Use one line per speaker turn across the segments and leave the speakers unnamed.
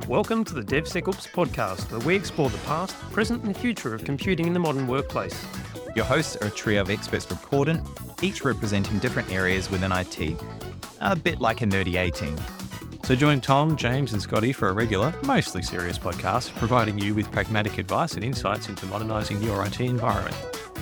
Welcome to the DevSecOps podcast, where we explore the past, present and future of computing in the modern workplace.
Your hosts are a trio of experts from Cordant, each representing different areas within IT, a bit like a nerdy A-team.
So join Tom, James and Scotty for a regular, mostly serious podcast, providing you with pragmatic advice and insights into modernising your IT environment.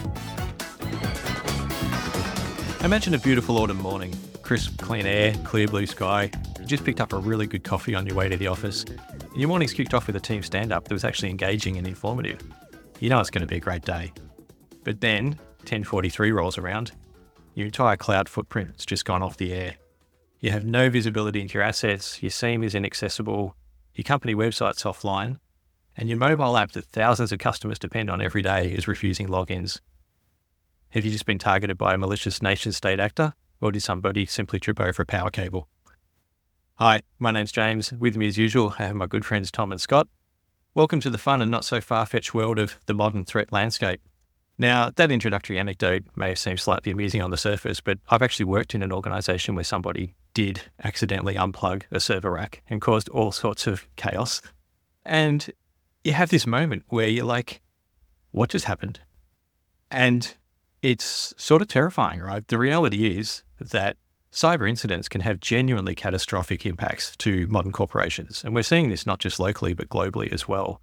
Imagine a beautiful autumn morning, crisp, clean air, clear blue sky. You just picked up a really good coffee on your way to the office. Your morning's kicked off with a team stand-up that was actually engaging and informative. You know it's going to be a great day. But then, 10:43 rolls around, your entire cloud footprint's just gone off the air. You have no visibility into your assets, your SIEM is inaccessible, your company website's offline, and your mobile app that thousands of customers depend on every day is refusing logins. Have you just been targeted by a malicious nation-state actor, or did somebody simply trip over a power cable? Hi, my name's James. With me as usual, I have my good friends Tom and Scott. Welcome to the fun and not so far-fetched world of the modern threat landscape. Now, that introductory anecdote may have seemed slightly amusing on the surface, but I've actually worked in an organisation where somebody did accidentally unplug a server rack and caused all sorts of chaos. And you have this moment where you're like, what just happened? And it's sort of terrifying, right? The reality is that cyber incidents can have genuinely catastrophic impacts to modern corporations. And we're seeing this not just locally, but globally as well.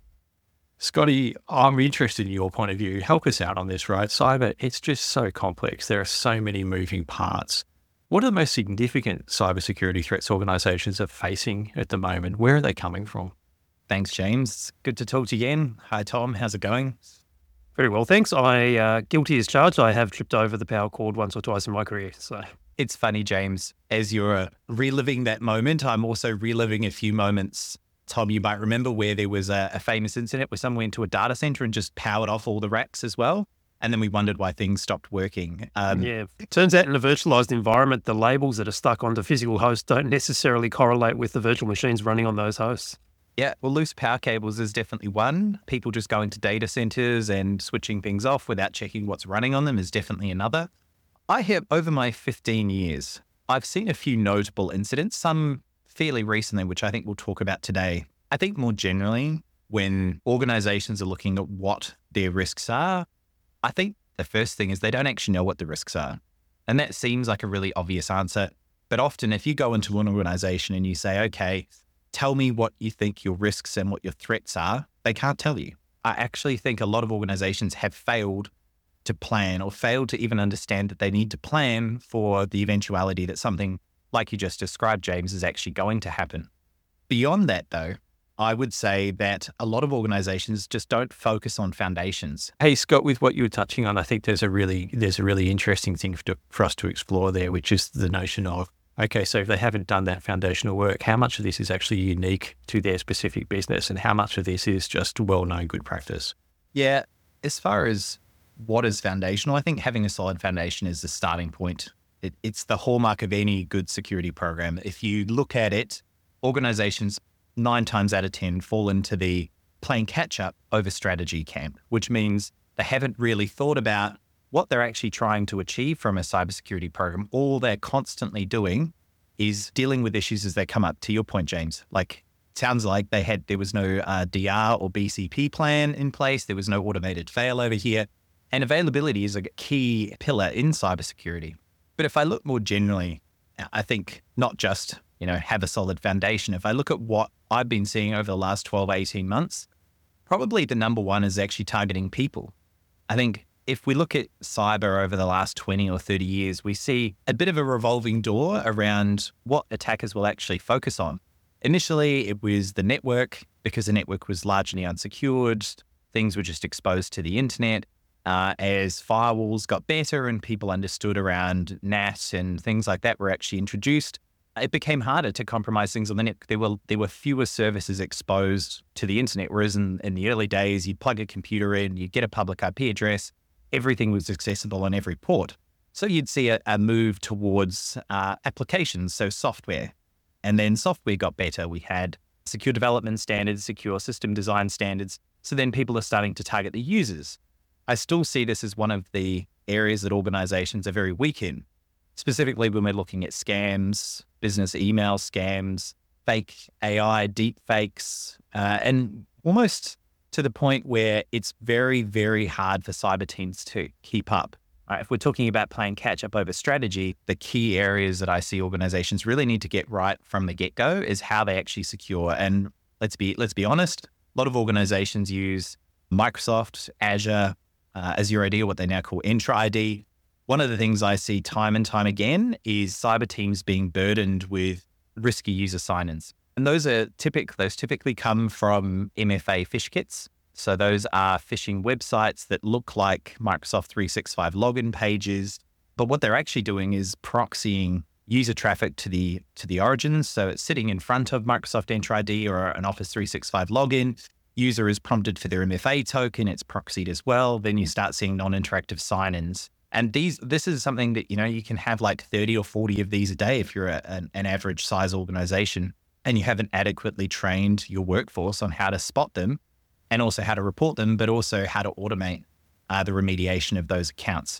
Scotty, I'm interested in your point of view. Help us out on this, right? Cyber, it's just so complex. There are so many moving parts. What are the most significant cybersecurity threats organizations are facing at the moment? Where are they coming from?
Thanks, James. Good to talk to you again. Hi, Tom. How's it going?
Very well, thanks. Guilty as charged. I have tripped over the power cord once or twice in my career. So
it's funny, James, as you're reliving that moment, I'm also reliving a few moments. Tom, you might remember where there was a famous incident where someone went to a data center and just powered off all the racks as well. And then we wondered why things stopped working.
It turns out in a virtualized environment, the labels that are stuck onto physical hosts don't necessarily correlate with the virtual machines running on those hosts.
Yeah, well, loose power cables is definitely one. People just going to data centers and switching things off without checking what's running on them is definitely another. I have, over my 15 years, I've seen a few notable incidents, some fairly recently, which I think we'll talk about today. I think more generally, when organizations are looking at what their risks are, I think the first thing is they don't actually know what the risks are. And that seems like a really obvious answer. But often if you go into an organization and you say, okay, tell me what you think your risks and what your threats are, they can't tell you. I actually think a lot of organizations have failed to plan or failed to even understand that they need to plan for the eventuality that something like you just described, James, is actually going to happen. Beyond that, though, I would say that a lot of organizations just don't focus on foundations.
Hey, Scott, with what you were touching on, I think there's a really interesting thing for us to explore there, which is the notion of, okay, so if they haven't done that foundational work, how much of this is actually unique to their specific business and how much of this is just well-known good practice?
Yeah, as far as what is foundational, I think having a solid foundation is the starting point. It's the hallmark of any good security program. If you look at it, organizations 9 times out of 10 fall into the playing catch-up over strategy camp, which means they haven't really thought about what they're actually trying to achieve from a cybersecurity program. All they're constantly doing is dealing with issues as they come up. To your point, James, like sounds like there was no DR or BCP plan in place. There was no automated failover here. And availability is a key pillar in cybersecurity. But if I look more generally, I think not just, have a solid foundation. If I look at what I've been seeing over the last 12, 18 months, probably the number one is actually targeting people. I think if we look at cyber over the last 20 or 30 years, we see a bit of a revolving door around what attackers will actually focus on. Initially, it was the network, because the network was largely unsecured. Things were just exposed to the internet. As firewalls got better and people understood around NAT and things like that were actually introduced, it became harder to compromise things on the net. There were fewer services exposed to the internet, whereas in the early days, you'd plug a computer in, you'd get a public IP address, everything was accessible on every port. So you'd see a move towards applications, so software. And then software got better. We had secure development standards, secure system design standards. So then people are starting to target the users. I still see this as one of the areas that organizations are very weak in, specifically when we're looking at scams, business email scams, fake AI, deep fakes, and almost to the point where it's very, very hard for cyber teams to keep up. Right, if we're talking about playing catch up over strategy, the key areas that I see organizations really need to get right from the get-go is how they actually secure. And let's be honest, a lot of organizations use Microsoft, Azure, Azure ID, or what they now call Entra ID. One of the things I see time and time again is cyber teams being burdened with risky user sign-ins. And those typically come from MFA phish kits. So those are phishing websites that look like Microsoft 365 login pages, but what they're actually doing is proxying user traffic to the origins. So it's sitting in front of Microsoft Entra ID or an Office 365 login. User is prompted for their MFA token. It's proxied as well. Then you start seeing non-interactive sign-ins. And this is something that, you can have like 30 or 40 of these a day if you're an average size organization and you haven't adequately trained your workforce on how to spot them and also how to report them, but also how to automate the remediation of those accounts.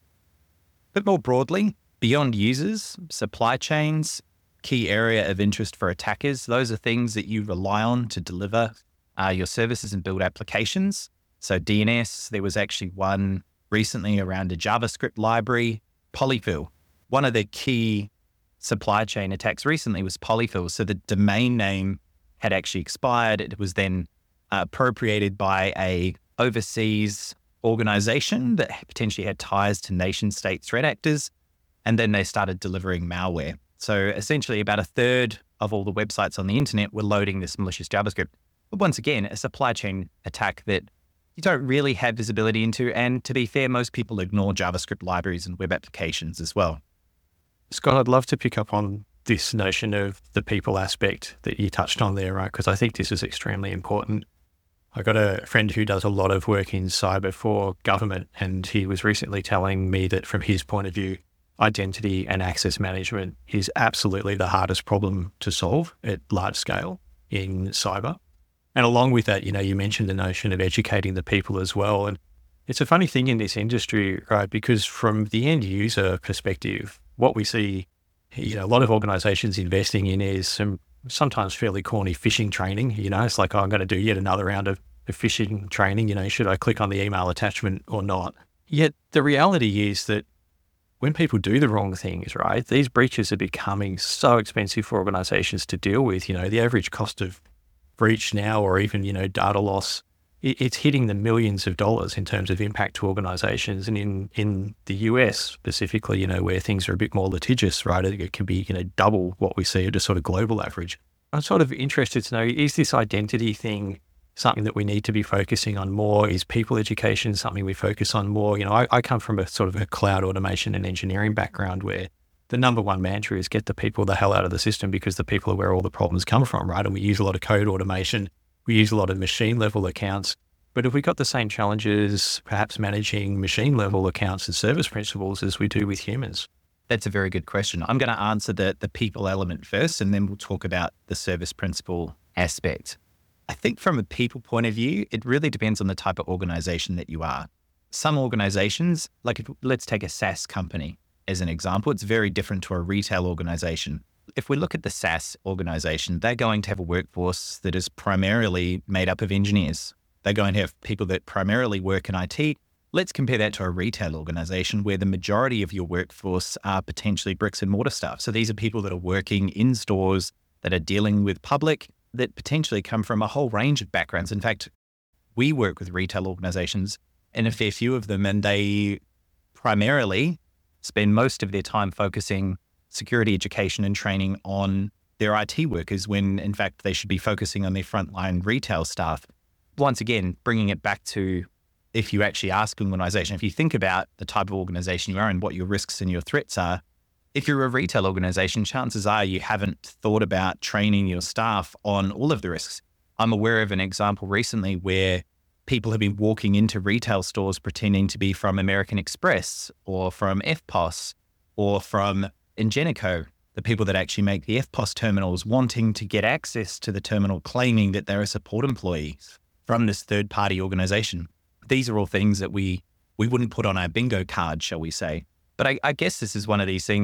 But more broadly, beyond users, supply chains, key area of interest for attackers, those are things that you rely on to deliver your services and build applications. So DNS, there was actually one recently around a JavaScript library, Polyfill. One of the key supply chain attacks recently was Polyfill. So the domain name had actually expired. It was then appropriated by a overseas organization that potentially had ties to nation state threat actors. And then they started delivering malware. So essentially about a third of all the websites on the internet were loading this malicious JavaScript. But once again, a supply chain attack that you don't really have visibility into. And to be fair, most people ignore JavaScript libraries and web applications as well.
Scott, I'd love to pick up on this notion of the people aspect that you touched on there, right? Because I think this is extremely important. I got a friend who does a lot of work in cyber for government, and he was recently telling me that from his point of view, identity and access management is absolutely the hardest problem to solve at large scale in cyber. And along with that, you mentioned the notion of educating the people as well. And it's a funny thing in this industry, right? Because from the end user perspective, what we see, a lot of organizations investing in is some sometimes fairly corny phishing training. It's like, I'm going to do yet another round of phishing training. Should I click on the email attachment or not? Yet the reality is that when people do the wrong things, right, these breaches are becoming so expensive for organizations to deal with. The average cost of breach now, or even, data loss, it's hitting the millions of dollars in terms of impact to organizations. And in the US specifically, where things are a bit more litigious, right, it can be, double what we see at a sort of global average. I'm sort of interested to know, is this identity thing something that we need to be focusing on more? Is people education something we focus on more? I come from a sort of a cloud automation and engineering background where the number one mantra is get the people the hell out of the system, because the people are where all the problems come from, right? And we use a lot of code automation. We use a lot of machine level accounts. But have we got the same challenges perhaps managing machine level accounts and service principals as we do with humans?
That's a very good question. I'm going to answer the people element first, and then we'll talk about the service principal aspect. I think from a people point of view, it really depends on the type of organization that you are. Some organizations, let's take a SaaS company as an example, it's very different to a retail organization. If we look at the SaaS organization, they're going to have a workforce that is primarily made up of engineers. They're going to have people that primarily work in IT. Let's compare that to a retail organization where the majority of your workforce are potentially bricks and mortar staff. So these are people that are working in stores, that are dealing with public, that potentially come from a whole range of backgrounds. In fact, we work with retail organizations and a fair few of them, and they primarily spend most of their time focusing security education and training on their IT workers when in fact they should be focusing on their frontline retail staff. Once again, bringing it back to, if you actually ask an organization, if you think about the type of organization you are and what your risks and your threats are, if you're a retail organization, chances are you haven't thought about training your staff on all of the risks. I'm aware of an example recently where people have been walking into retail stores pretending to be from American Express or from FPOS or from Ingenico, the people that actually make the FPOS terminals, wanting to get access to the terminal, claiming that they're a support employee from this third-party organization. These are all things that we wouldn't put on our bingo card, shall we say. But I guess this is one of these things,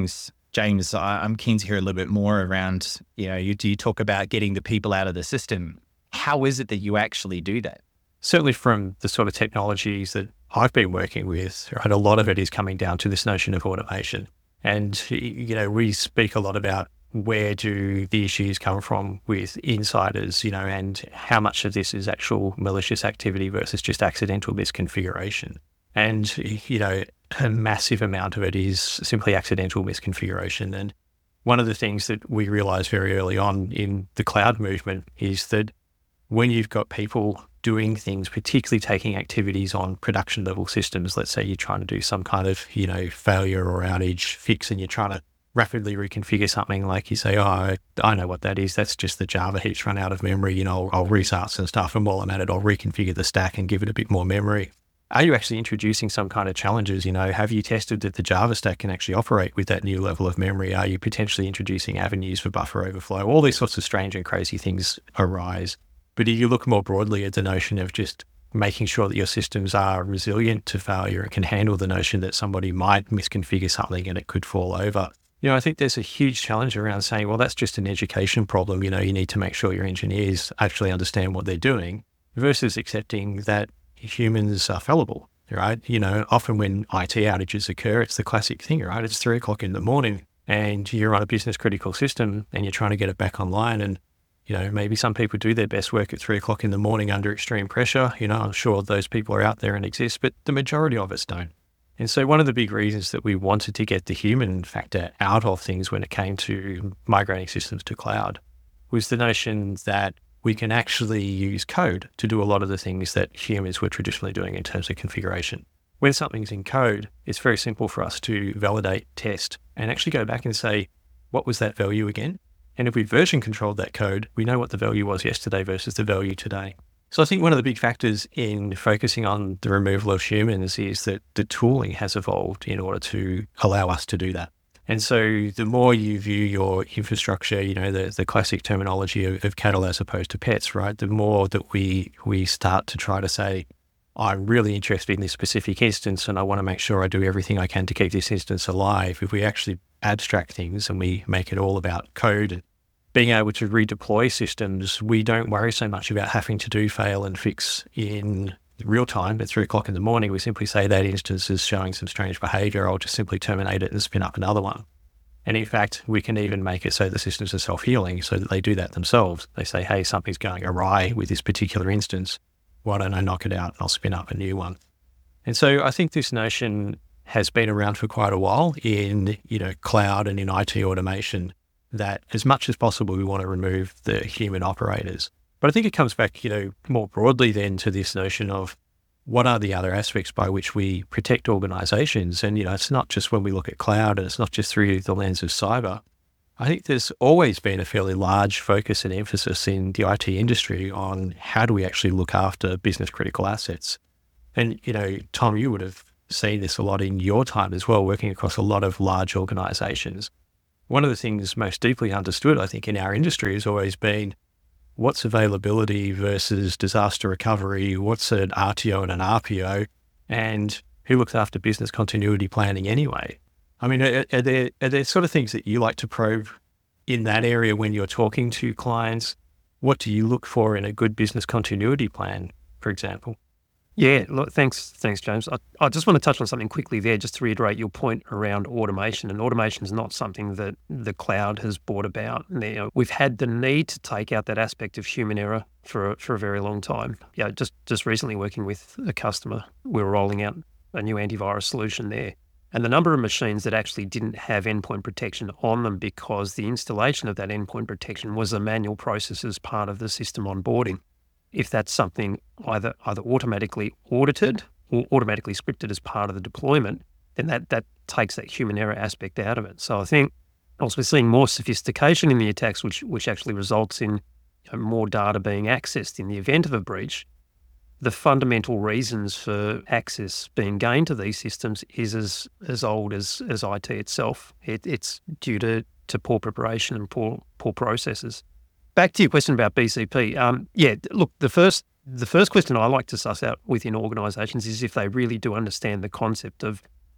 James, I'm keen to hear a little bit more around, you talk about getting the people out of the system. How is it that you actually do that?
Certainly from the sort of technologies that I've been working with, right, a lot of it is coming down to this notion of automation. And, we speak a lot about where do the issues come from with insiders, and how much of this is actual malicious activity versus just accidental misconfiguration. And, a massive amount of it is simply accidental misconfiguration. And one of the things that we realized very early on in the cloud movement is that when you've got people doing things, particularly taking activities on production level systems, let's say you're trying to do some kind of, failure or outage fix, and you're trying to rapidly reconfigure something, like you say, oh, I know what that is. That's just the Java heaps run out of memory. I'll restart some stuff, and while I'm at it, I'll reconfigure the stack and give it a bit more memory. Are you actually introducing some kind of challenges? Have you tested that the Java stack can actually operate with that new level of memory? Are you potentially introducing avenues for buffer overflow? All these sorts of strange and crazy things arise. But if you look more broadly at the notion of just making sure that your systems are resilient to failure and can handle the notion that somebody might misconfigure something and it could fall over, I think there's a huge challenge around saying, well, that's just an education problem. You need to make sure your engineers actually understand what they're doing, versus accepting that humans are fallible, right? Often when IT outages occur, it's the classic thing, right? It's 3:00 in the morning and you're on a business critical system and you're trying to get it back online. And, maybe some people do their best work at 3:00 in the morning under extreme pressure. I'm sure those people are out there and exist, but the majority of us don't. And so one of the big reasons that we wanted to get the human factor out of things when it came to migrating systems to cloud was the notion that we can actually use code to do a lot of the things that humans were traditionally doing in terms of configuration. When something's in code, it's very simple for us to validate, test, and actually go back and say, what was that value again? And if we version controlled that code, we know what the value was yesterday versus the value today. So I think one of the big factors in focusing on the removal of humans is that the tooling has evolved in order to allow us to do that. And so the more you view your infrastructure, the classic terminology of cattle as opposed to pets, right? The more that we start to try to say, I'm really interested in this specific instance and I want to make sure I do everything I can to keep this instance alive. If we actually abstract things and we make it all about code and being able to redeploy systems, we don't worry so much about having to do fail and fix in real time at 3:00 in the morning. We simply say that instance is showing some strange behavior. I'll just simply terminate it and spin up another one. And in fact, we can even make it so the systems are self-healing so that they do that themselves. They say, hey, something's going awry with this particular instance. Why don't I knock it out and I'll spin up a new one? And so I think this notion has been around for quite a while in, cloud and in IT automation, that as much as possible, we want to remove the human operators. But I think it comes back, more broadly then to this notion of what are the other aspects by which we protect organizations? And, it's not just when we look at cloud and it's not just through the lens of cyber. I think there's always been a fairly large focus and emphasis in the IT industry on how do we actually look after business critical assets. And, Tom, you would have seen this a lot in your time as well, working across a lot of large organizations. One of the things most deeply understood, I think, in our industry has always been what's availability versus disaster recovery, what's an RTO and an RPO, and who looks after business continuity planning anyway. I mean, are there sort of things that you like to probe in that area when you're talking to clients? What do you look for in a good business continuity plan, for example?
Yeah, look, thanks, James. I just want to touch on something quickly there, just to reiterate your point around automation. And automation is not something that the cloud has brought about. We've had the need to take out that aspect of human error for a very long time. Yeah, just recently working with a customer, we were rolling out a new antivirus solution there. And the number of machines that actually didn't have endpoint protection on them because the installation of that endpoint protection was a manual process as part of the system onboarding. If that's something either automatically audited or automatically scripted as part of the deployment, then that takes that human error aspect out of it. So I think also we're seeing more sophistication in the attacks, which actually results in more data being accessed in the event of a breach. The fundamental reasons for access being gained to these systems is as old as IT itself. It's due to poor preparation and poor processes. Back to your question about BCP. Look, the first question I like to suss out within organisations is if they really do understand the concept of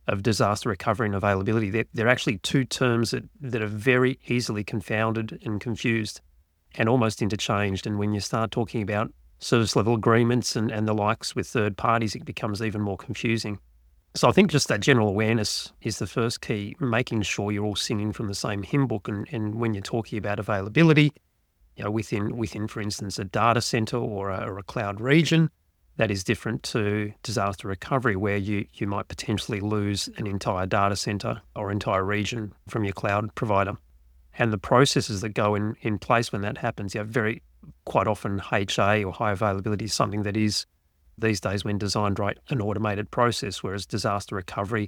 of disaster recovery and availability. They're actually two terms that are very easily confounded and confused and almost interchanged. And when you start talking about service level agreements and the likes with third parties, it becomes even more confusing. So I think just that general awareness is the first key, making sure you're all singing from the same hymn book. And when you're talking about availability, within, for instance, a data center or a cloud region, that is different to disaster recovery, where you might potentially lose an entire data center or entire region from your cloud provider. And the processes that go in place when that happens, quite often HA or high availability is something that is, these days when designed right, an automated process, whereas disaster recovery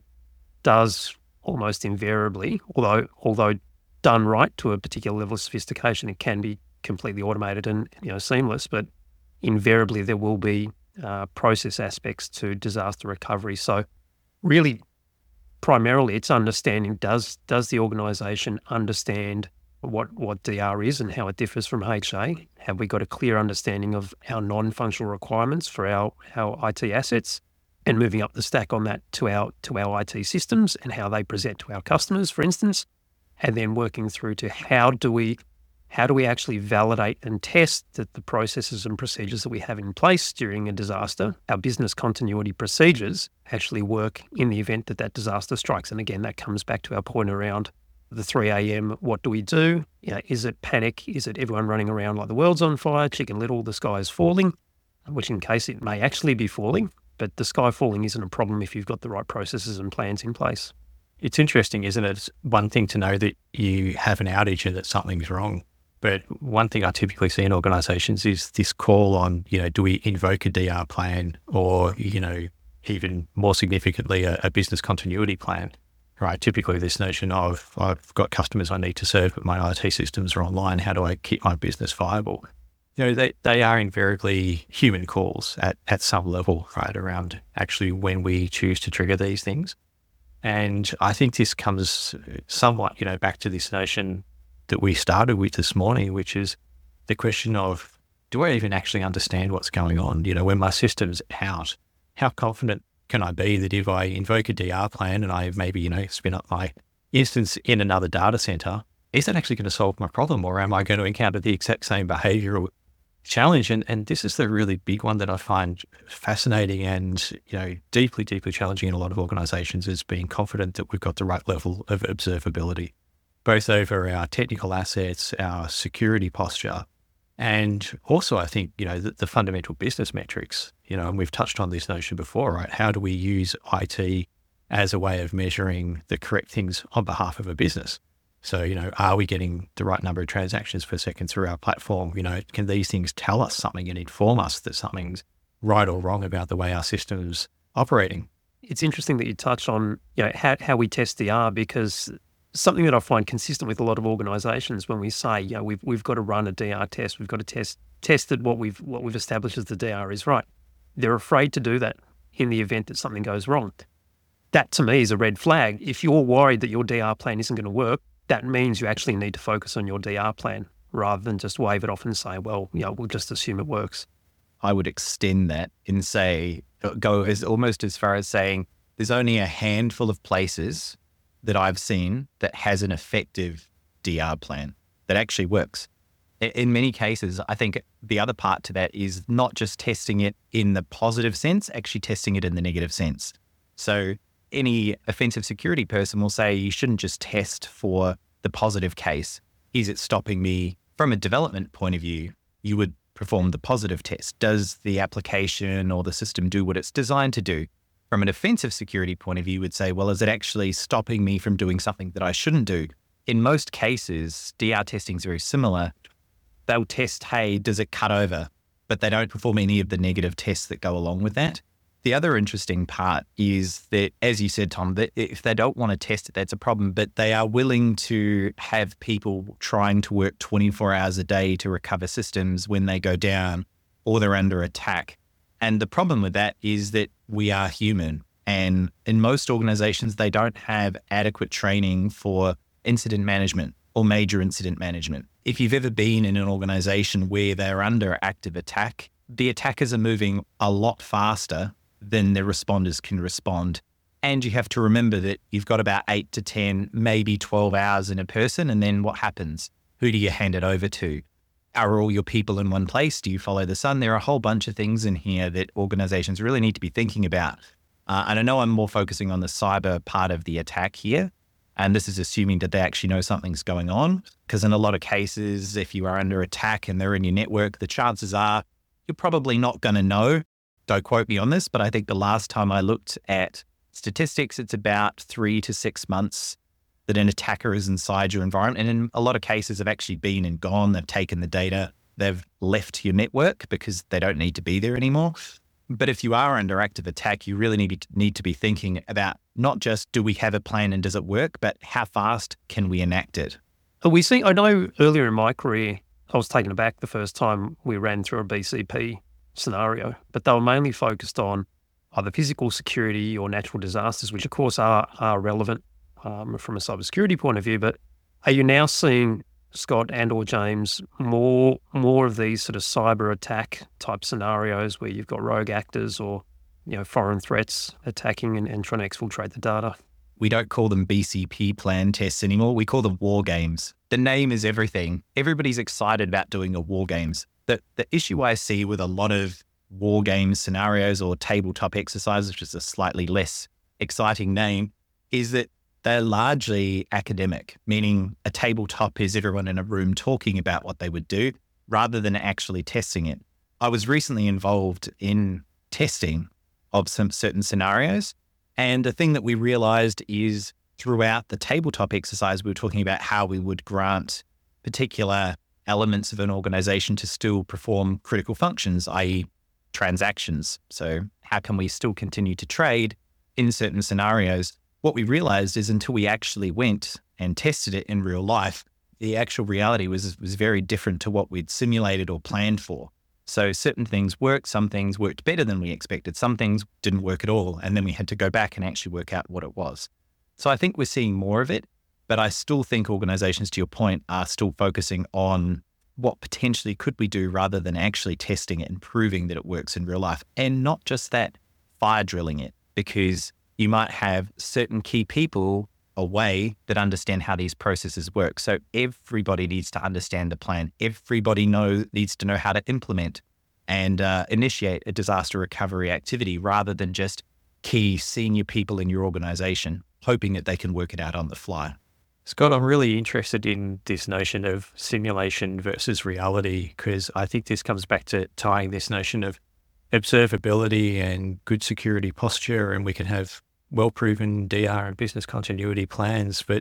does almost invariably, although done right to a particular level of sophistication, it can be completely automated and seamless, but invariably there will be process aspects to disaster recovery. So really, primarily it's understanding, does the organisation understand what DR is and how it differs from HA? Have we got a clear understanding of our non-functional requirements for our IT assets, and moving up the stack on that to our IT systems and how they present to our customers, for instance, and then working through to how do we actually validate and test that the processes and procedures that we have in place during a disaster, our business continuity procedures, actually work in the event that disaster strikes. And again, that comes back to our point around the 3 a.m. What do we do? Is it panic? Is it everyone running around like the world's on fire, Chicken Little, the sky is falling? Which in case it may actually be falling, but the sky falling isn't a problem if you've got the right processes and plans in place.
It's interesting, isn't it? It's one thing to know that you have an outage and that something's wrong. But one thing I typically see in organizations is this call on, do we invoke a DR plan or, even more significantly, a business continuity plan, right? Typically this notion of, I've got customers I need to serve, but my IT systems are online. How do I keep my business viable? They are invariably human calls at some level, right, around actually when we choose to trigger these things. And I think this comes somewhat, back to this notion that we started with this morning, which is the question of, do I even actually understand what's going on? When my system's out, how confident can I be that if I invoke a DR plan and I maybe, spin up my instance in another data center, is that actually going to solve my problem, or am I going to encounter the exact same behavioral challenge? And this is the really big one that I find fascinating and, deeply, deeply challenging in a lot of organizations, is being confident that we've got the right level of observability, both over our technical assets, our security posture, and also I think, the fundamental business metrics, and we've touched on this notion before, right? How do we use IT as a way of measuring the correct things on behalf of a business? So, are we getting the right number of transactions per second through our platform? Can these things tell us something and inform us that something's right or wrong about the way our system's operating?
It's interesting that you touch on, how we test DR, because something that I find consistent with a lot of organisations when we say, we've got to run a DR test, we've got to test that what we've established as the DR is right. They're afraid to do that in the event that something goes wrong. That to me is a red flag. If you're worried that your DR plan isn't going to work, that means you actually need to focus on your DR plan rather than just wave it off and say, well, we'll just assume it works.
I would extend that and go almost as far as saying there's only a handful of places that I've seen that has an effective DR plan that actually works. In many cases, I think the other part to that is not just testing it in the positive sense, actually testing it in the negative sense. So any offensive security person will say you shouldn't just test for the positive case. Is it stopping me from a development point of view? You would perform the positive test. Does the application or the system do what it's designed to do? From an offensive security point of view, you would say, well, is it actually stopping me from doing something that I shouldn't do? In most cases, DR testing is very similar. They'll test, hey, does it cut over? But they don't perform any of the negative tests that go along with that. The other interesting part is that, as you said, Tom, that if they don't want to test it, that's a problem, but they are willing to have people trying to work 24 hours a day to recover systems when they go down or they're under attack. And the problem with that is that we are human. And in most organizations, they don't have adequate training for incident management or major incident management. If you've ever been in an organization where they're under active attack, the attackers are moving a lot faster than the responders can respond. And you have to remember that you've got about 8 to 10, maybe 12 hours in a person. And then what happens? Who do you hand it over to? Are all your people in one place? Do you follow the sun? There are a whole bunch of things in here that organizations really need to be thinking about. And I know I'm more focusing on the cyber part of the attack here. And this is assuming that they actually know something's going on. Because in a lot of cases, if you are under attack and they're in your network, the chances are you're probably not going to know. Don't quote me on this, but I think the last time I looked at statistics, it's about 3 to 6 months that an attacker is inside your environment. And in a lot of cases, they've actually been and gone. They've taken the data. They've left your network because they don't need to be there anymore. But if you are under active attack, you really need to be thinking about not just do we have a plan and does it work, but how fast can we enact it?
I know earlier in my career, I was taken aback the first time we ran through a BCP scenario, but they were mainly focused on either physical security or natural disasters, which of course are relevant from a cybersecurity point of view. But are you now seeing, Scott and or James, more of these sort of cyber attack type scenarios where you've got rogue actors or foreign threats attacking and trying to exfiltrate the data?
We don't call them BCP plan tests anymore. We call them war games. The name is everything. Everybody's excited about doing a war games. The issue I see with a lot of war game scenarios or tabletop exercises, which is a slightly less exciting name, is that they're largely academic, meaning a tabletop is everyone in a room talking about what they would do rather than actually testing it. I was recently involved in testing of some certain scenarios. And the thing that we realized is throughout the tabletop exercise, we were talking about how we would grant particular elements of an organization to still perform critical functions, i.e. transactions. So how can we still continue to trade in certain scenarios? What we realized is until we actually went and tested it in real life, the actual reality was very different to what we'd simulated or planned for. So certain things worked, some things worked better than we expected, some things didn't work at all. And then we had to go back and actually work out what it was. So I think we're seeing more of it, but I still think organizations, to your point, are still focusing on what potentially could we do rather than actually testing it and proving that it works in real life. And not just that, fire drilling it, because you might have certain key people away that understand how these processes work. So everybody needs to understand the plan. Everybody needs to know how to implement and initiate a disaster recovery activity rather than just key senior people in your organization, hoping that they can work it out on the fly.
Scott, I'm really interested in this notion of simulation versus reality, because I think this comes back to tying this notion of observability and good security posture, and we can have well-proven DR and business continuity plans. But,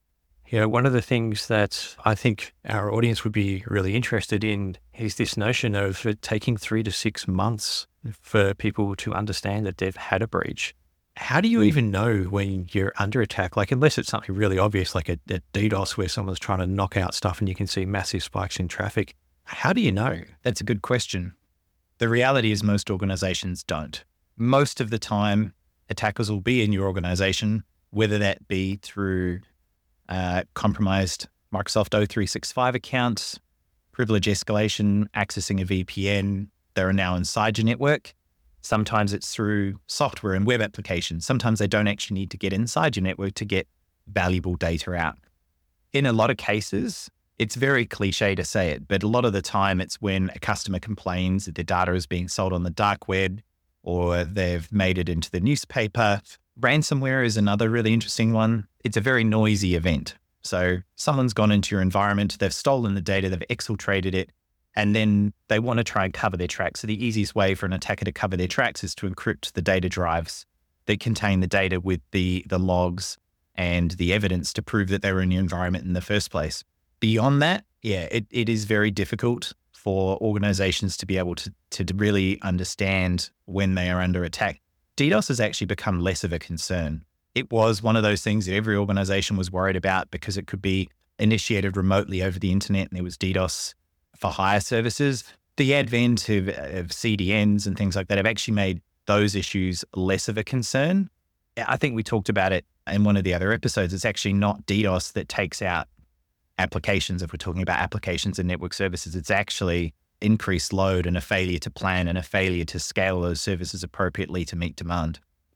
one of the things that I think our audience would be really interested in is this notion of it taking 3 to 6 months for people to understand that they've had a breach. How do you even know when you're under attack? Like, unless it's something really obvious, like a DDoS where someone's trying to knock out stuff and you can see massive spikes in traffic. How do you know?
That's a good question. The reality is most organizations don't. Most of the time, attackers will be in your organization, whether that be through compromised Microsoft O365 accounts, privilege escalation, accessing a VPN. They're now inside your network. Sometimes it's through software and web applications. Sometimes they don't actually need to get inside your network to get valuable data out. In a lot of cases, it's very cliche to say it, but a lot of the time it's when a customer complains that their data is being sold on the dark web or they've made it into the newspaper. Ransomware is another really interesting one. It's a very noisy event. So someone's gone into your environment, they've stolen the data, they've exfiltrated it, and then they want to try and cover their tracks. So the easiest way for an attacker to cover their tracks is to encrypt the data drives that contain the data with the logs and the evidence to prove that they were in your environment in the first place. Beyond that, it is very difficult for organizations to be able to really understand when they are under attack. DDoS has actually become less of a concern. It was one of those things that every organization was worried about because it could be initiated remotely over the internet, and there was DDoS for hire services. The advent of CDNs and things like that have actually made those issues less of a concern. I think we talked about it in one of the other episodes. It's actually not DDoS that takes out applications. If we're talking about applications and network services, it's actually increased load and a failure to plan and a failure to scale those services appropriately to meet demand.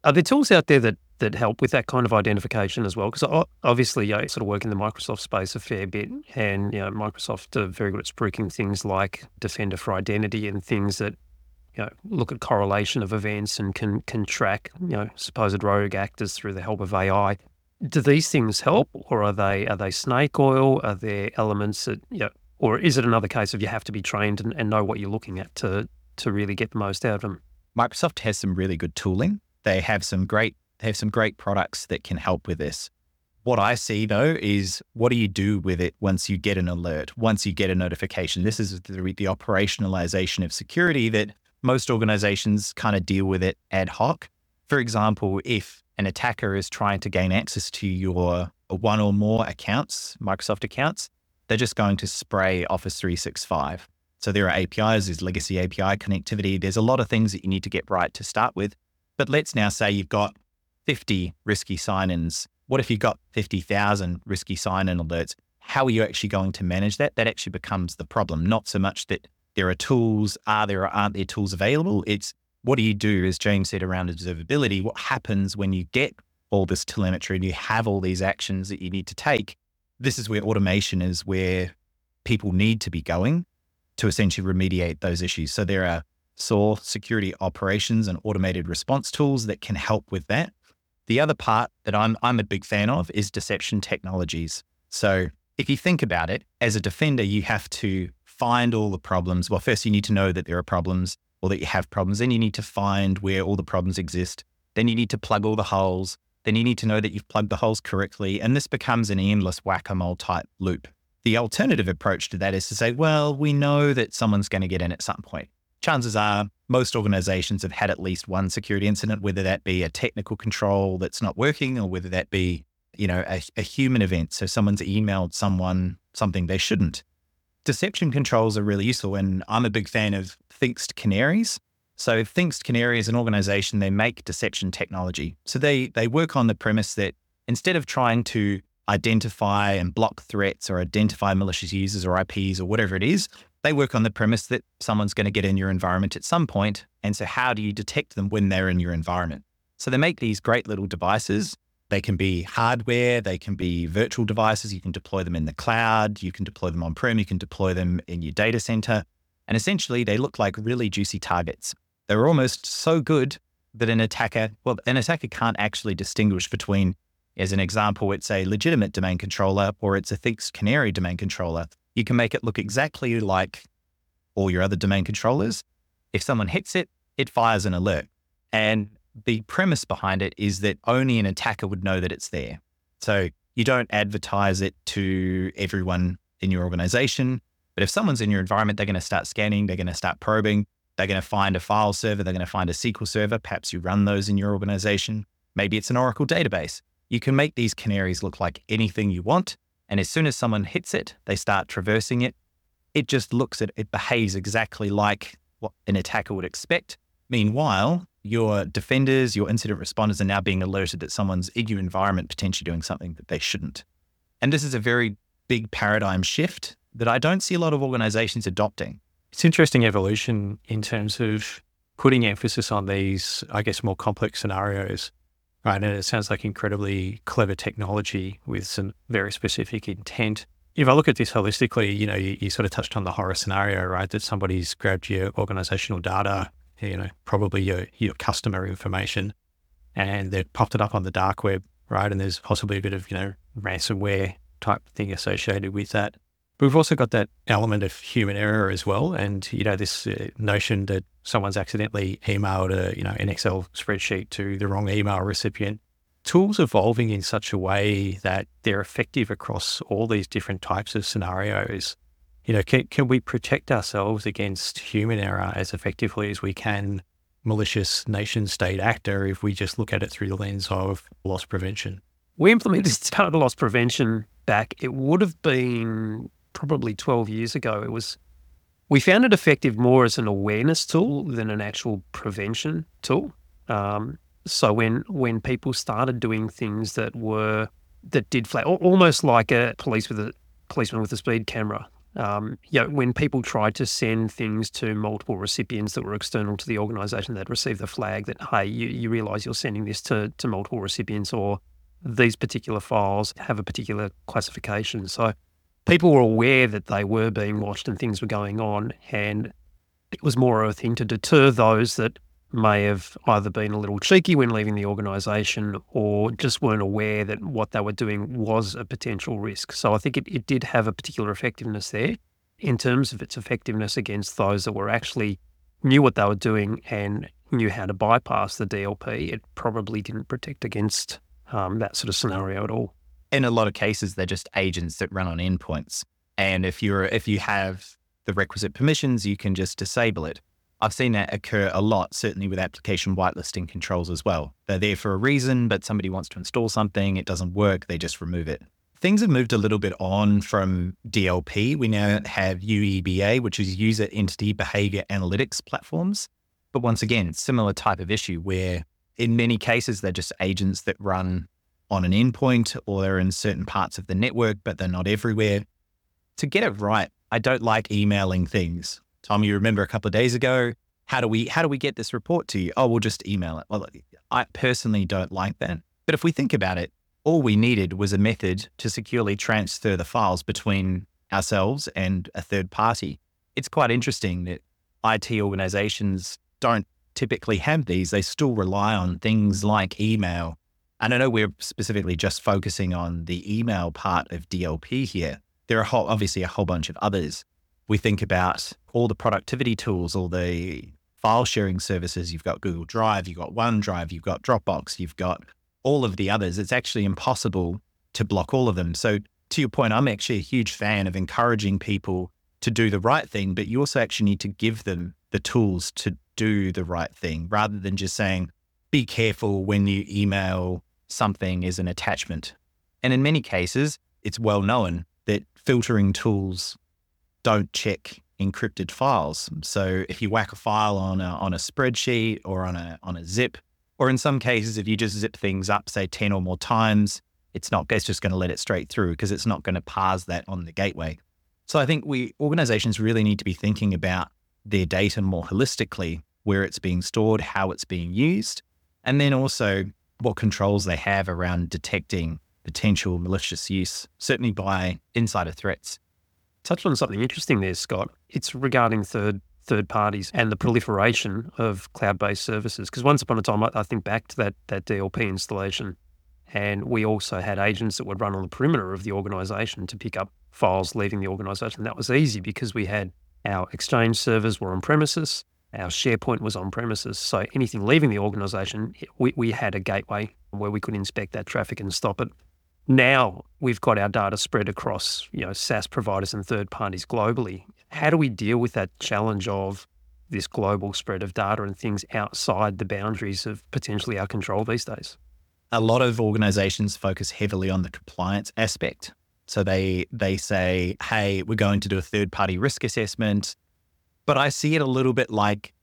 Are there tools out there that help with that kind of identification as well? Because obviously, I sort of work in the Microsoft space a fair bit, and Microsoft are very good at spruiking things like Defender for Identity and things that look at correlation of events and can track supposed rogue actors through the help of AI. Do these things help, or are they snake oil? Are there elements that or is it another case of you have to be trained and know what you're looking at to really get the most out of them?
Microsoft has some really good tooling. They have some great products that can help with this. What I see though is, what do you do with it once you get an alert, once you get a notification? This is the operationalization of security that most organizations kind of deal with it ad hoc. For example, if an attacker is trying to gain access to your one or more accounts, Microsoft accounts, they're just going to spray Office 365. So there are APIs, there's legacy API connectivity. There's a lot of things that you need to get right to start with. But let's now say you've got 50 risky sign-ins. What if you've got 50,000 risky sign-in alerts? How are you actually going to manage that? That actually becomes the problem. Not so much that there are tools, are there or aren't there tools available? It's what do you do, as James said, around observability? What happens when you get all this telemetry and you have all these actions that you need to take? This is where automation is where people need to be going to essentially remediate those issues. So there are SOAR, security operations and automated response tools that can help with that. The other part that I'm a big fan of is deception technologies. So if you think about it, as a defender, you have to find all the problems. Well, first you need to know that there are problems or that you have problems. Then you need to find where all the problems exist. Then you need to plug all the holes. Then you need to know that you've plugged the holes correctly. And this becomes an endless whack-a-mole type loop. The alternative approach to that is to say, well, we know that someone's going to get in at some point. Chances are most organizations have had at least one security incident, whether that be a technical control that's not working or whether that be, a human event. So someone's emailed someone something they shouldn't. Deception controls are really useful, and I'm a big fan of Thinkst Canaries. So Thinkst Canary is an organization, they make deception technology. So they work on the premise that instead of trying to identify and block threats or identify malicious users or IPs or whatever it is, they work on the premise that someone's going to get in your environment at some point. And so how do you detect them when they're in your environment? So they make these great little devices. They can be hardware, they can be virtual devices. You can deploy them in the cloud, you can deploy them on-prem, you can deploy them in your data center. And essentially they look like really juicy targets. They're almost so good that an attacker can't actually distinguish between, as an example, it's a legitimate domain controller or it's a Thinkst Canary domain controller. You can make it look exactly like all your other domain controllers. If someone hits it, it fires an alert. And the premise behind it is that only an attacker would know that it's there. So you don't advertise it to everyone in your organization. But if someone's in your environment, they're going to start scanning, they're going to start probing, they're going to find a file server, they're going to find a SQL server. Perhaps you run those in your organization. Maybe it's an Oracle database. You can make these canaries look like anything you want. And as soon as someone hits it, they start traversing it. It just it behaves exactly like what an attacker would expect. Meanwhile, your defenders, your incident responders are now being alerted that someone's in your environment potentially doing something that they shouldn't. And this is a very big paradigm shift that I don't see a lot of organizations adopting.
It's interesting evolution in terms of putting emphasis on these, I guess, more complex scenarios. Right, and it sounds like incredibly clever technology with some very specific intent. If I look at this holistically, you sort of touched on the horror scenario, right? That somebody's grabbed your organizational data, probably your customer information, and they've popped it up on the dark web, right? And there's possibly a bit of, ransomware type thing associated with that. But we've also got that element of human error as well. And, this notion that someone's accidentally emailed an Excel spreadsheet to the wrong email recipient. Tools evolving in such a way that they're effective across all these different types of scenarios. Can we protect ourselves against human error as effectively as we can malicious nation state actor if we just look at it through the lens of loss prevention?
We implemented data loss prevention back, it would have been probably 12 years ago. We found it effective more as an awareness tool than an actual prevention tool. So when people started doing things that did flag, almost like a policeman with a speed camera, When people tried to send things to multiple recipients that were external to the organisation, they'd receive the flag that, hey, you realise you're sending this to multiple recipients, or these particular files have a particular classification. So people were aware that they were being watched and things were going on, and it was more of a thing to deter those that may have either been a little cheeky when leaving the organisation or just weren't aware that what they were doing was a potential risk. So I think it did have a particular effectiveness there. In terms of its effectiveness against those that were actually knew what they were doing and knew how to bypass the DLP, it probably didn't protect against that sort of scenario at all.
In a lot of cases, they're just agents that run on endpoints. And if you have the requisite permissions, you can just disable it. I've seen that occur a lot, certainly with application whitelisting controls as well. They're there for a reason, but somebody wants to install something, it doesn't work, they just remove it. Things have moved a little bit on from DLP. We now have UEBA, which is User Entity Behavior Analytics platforms. But once again, similar type of issue where in many cases, they're just agents that run on an endpoint or they're in certain parts of the network, but they're not everywhere. To get it right, I don't like emailing things. Tom, you remember a couple of days ago, how do we get this report to you? Oh, we'll just email it. Well, I personally don't like that. But if we think about it, all we needed was a method to securely transfer the files between ourselves and a third party. It's quite interesting that IT organizations don't typically have these. They still rely on things like email. And I know we're specifically just focusing on the email part of DLP here. There are obviously a whole bunch of others. We think about all the productivity tools, all the file sharing services. You've got Google Drive, you've got OneDrive, you've got Dropbox, you've got all of the others. It's actually impossible to block all of them. So to your point, I'm actually a huge fan of encouraging people to do the right thing, but you also actually need to give them the tools to do the right thing rather than just saying, be careful when you email something as an attachment. And in many cases, it's well known that filtering tools don't check encrypted files. So if you whack a file on a spreadsheet or on a zip, or in some cases, if you just zip things up, say 10 or more times, it's just going to let it straight through because it's not going to parse that on the gateway. So I think organizations really need to be thinking about their data more holistically, where it's being stored, how it's being used, and then also what controls they have around detecting potential malicious use, certainly by insider threats.
Touched on something interesting there, Scott. It's regarding third parties and the proliferation of cloud-based services. Because once upon a time, I think back to that DLP installation, and we also had agents that would run on the perimeter of the organisation to pick up files leaving the organisation. That was easy because we had our Exchange servers were on premises, our SharePoint was on premises. So anything leaving the organisation, we had a gateway where we could inspect that traffic and stop it. Now we've got our data spread across, SaaS providers and third parties globally. How do we deal with that challenge of this global spread of data and things outside the boundaries of potentially our control these days?
A lot of organizations focus heavily on the compliance aspect. So they say, hey, we're going to do a third-party risk assessment. But I see it a little bit like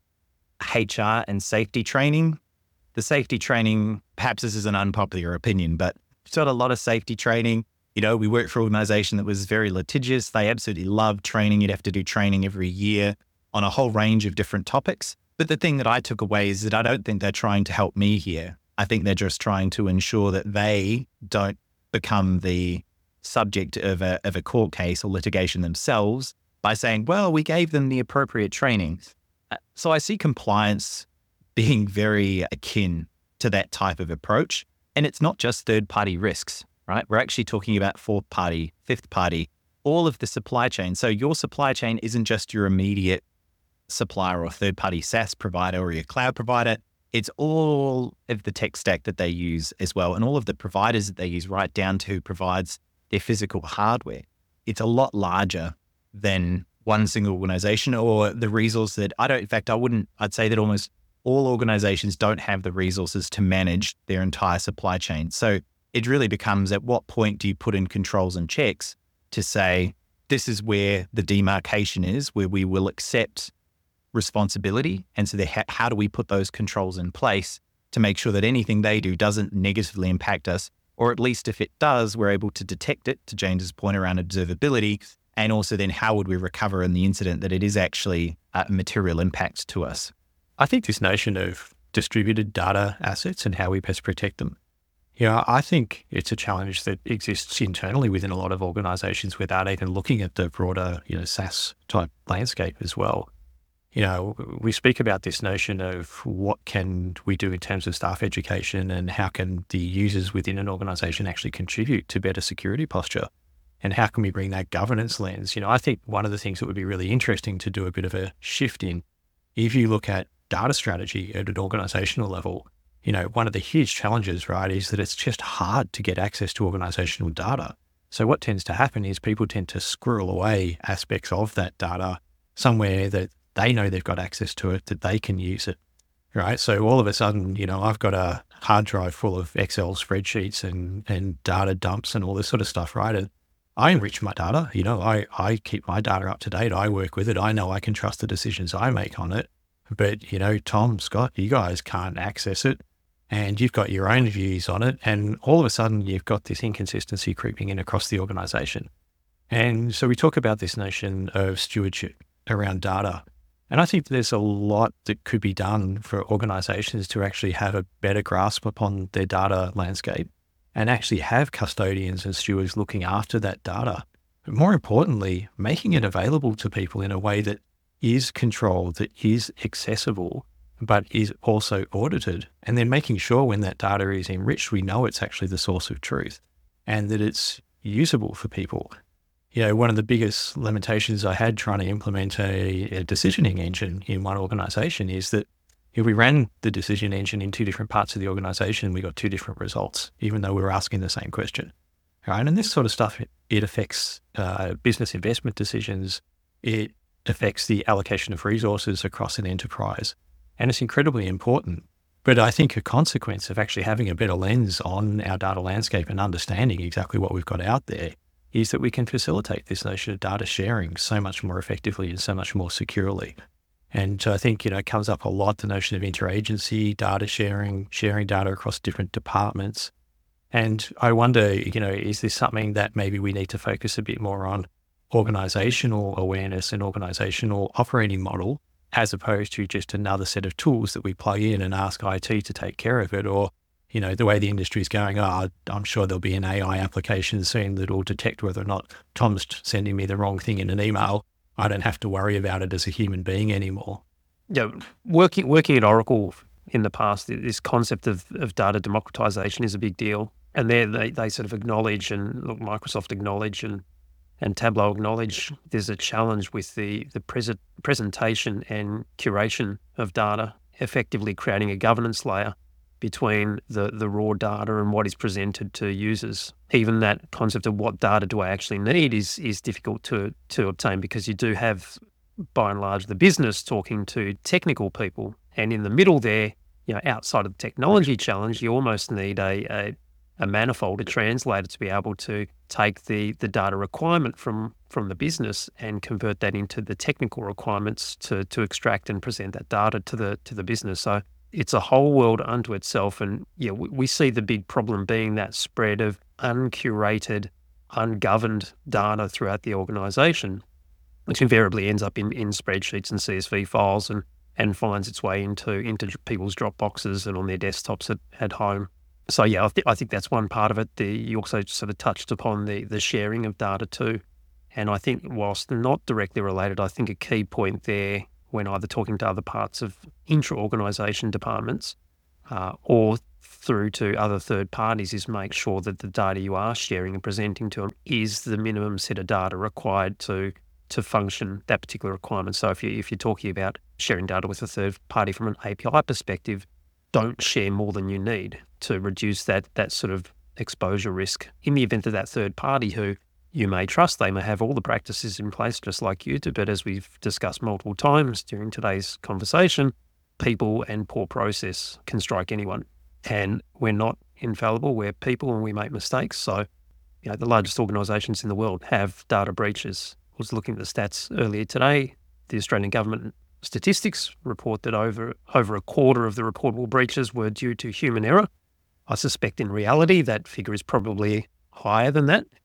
HR and safety training. The safety training, perhaps this is an unpopular opinion, but it's got a lot of safety training. We worked for an organization that was very litigious. They absolutely loved training. You'd have to do training every year on a whole range of different topics. But the thing that I took away is that I don't think they're trying to help me here. I think they're just trying to ensure that they don't become the subject of a court case or litigation themselves by saying, well, we gave them the appropriate training. So I see compliance being very akin to that type of approach. And it's not just third-party risks, right? We're actually talking about fourth-party, fifth-party, all of the supply chain. So your supply chain isn't just your immediate supplier or third-party SaaS provider or your cloud provider. It's all of the tech stack that they use as well, and all of the providers that they use, right down to who provides their physical hardware. It's a lot larger than one single organization or the resource that I'd say that almost all organizations don't have the resources to manage their entire supply chain. So it really becomes, at what point do you put in controls and checks to say, this is where the demarcation is, where we will accept responsibility. And so how do we put those controls in place to make sure that anything they do doesn't negatively impact us, or at least if it does, we're able to detect it, to James's point around observability, And also then how would we recover in the incident that it is actually a material impact to us?
I think this notion of distributed data assets and how we best protect them, I think it's a challenge that exists internally within a lot of organizations without even looking at the broader, SaaS type landscape as well. We speak about this notion of what can we do in terms of staff education and how can the users within an organization actually contribute to better security posture, and how can we bring that governance lens? I think one of the things that would be really interesting to do a bit of a shift in, if you look at data strategy at an organizational level, one of the huge challenges, right, is that it's just hard to get access to organizational data. So what tends to happen is people tend to squirrel away aspects of that data somewhere that they know they've got access to it, that they can use it, right? So all of a sudden, I've got a hard drive full of Excel spreadsheets and data dumps and all this sort of stuff, right? And I enrich my data, I keep my data up to date. I work with it. I know I can trust the decisions I make on it. But, Tom, Scott, you guys can't access it. And you've got your own views on it. And all of a sudden, you've got this inconsistency creeping in across the organization. And so we talk about this notion of stewardship around data. And I think there's a lot that could be done for organizations to actually have a better grasp upon their data landscape and actually have custodians and stewards looking after that data. But more importantly, making it available to people in a way that is controlled, that is accessible, but is also audited, and then making sure when that data is enriched, we know it's actually the source of truth and that it's usable for people. One of the biggest limitations I had trying to implement a decisioning engine in one organization is that if we ran the decision engine in two different parts of the organization, we got two different results, even though we were asking the same question. Right? And this sort of stuff, it affects business investment decisions. It affects the allocation of resources across an enterprise. And it's incredibly important. But I think a consequence of actually having a better lens on our data landscape and understanding exactly what we've got out there is that we can facilitate this notion of data sharing so much more effectively and so much more securely. And I think, it comes up a lot, the notion of interagency, data sharing data across different departments. And I wonder, is this something that maybe we need to focus a bit more on organizational awareness and organizational operating model, as opposed to just another set of tools that we plug in and ask IT to take care of it? Or, the way the industry is going, I'm sure there'll be an AI application soon that will detect whether or not Tom's sending me the wrong thing in an email. I don't have to worry about it as a human being anymore.
Yeah, working at Oracle in the past, this concept of data democratization is a big deal. And they sort of acknowledge, and look, Microsoft acknowledge and Tableau acknowledge there's a challenge with the presentation and curation of data, effectively creating a governance layer between the raw data and what is presented to users. Even that concept of what data do I actually need is difficult to obtain, because you do have, by and large, the business talking to technical people. And in the middle there, outside of the technology challenge, you almost need a manifold, a translator, to be able to take the data requirement from the business and convert that into the technical requirements to extract and present that data to the business. So it's a whole world unto itself. And we see the big problem being that spread of uncurated, ungoverned data throughout the organization, which invariably ends up in spreadsheets and CSV files and finds its way into people's Dropboxes and on their desktops at home. So I think that's one part of it. You also sort of touched upon the sharing of data too. And I think whilst not directly related, I think a key point there when either talking to other parts of intra-organisation departments or through to other third parties is make sure that the data you are sharing and presenting to them is the minimum set of data required to function that particular requirement. So if you're talking about sharing data with a third party from an API perspective, don't share more than you need to reduce that sort of exposure risk. In the event of that third party who you may trust, they may have all the practices in place just like you do, but as we've discussed multiple times during today's conversation, people and poor process can strike anyone. And we're not infallible, we're people and we make mistakes. So, the largest organisations in the world have data breaches. I was looking at the stats earlier today. The Australian government statistics report that over a quarter of the reportable breaches were due to human error. I suspect in reality that figure is probably higher than that.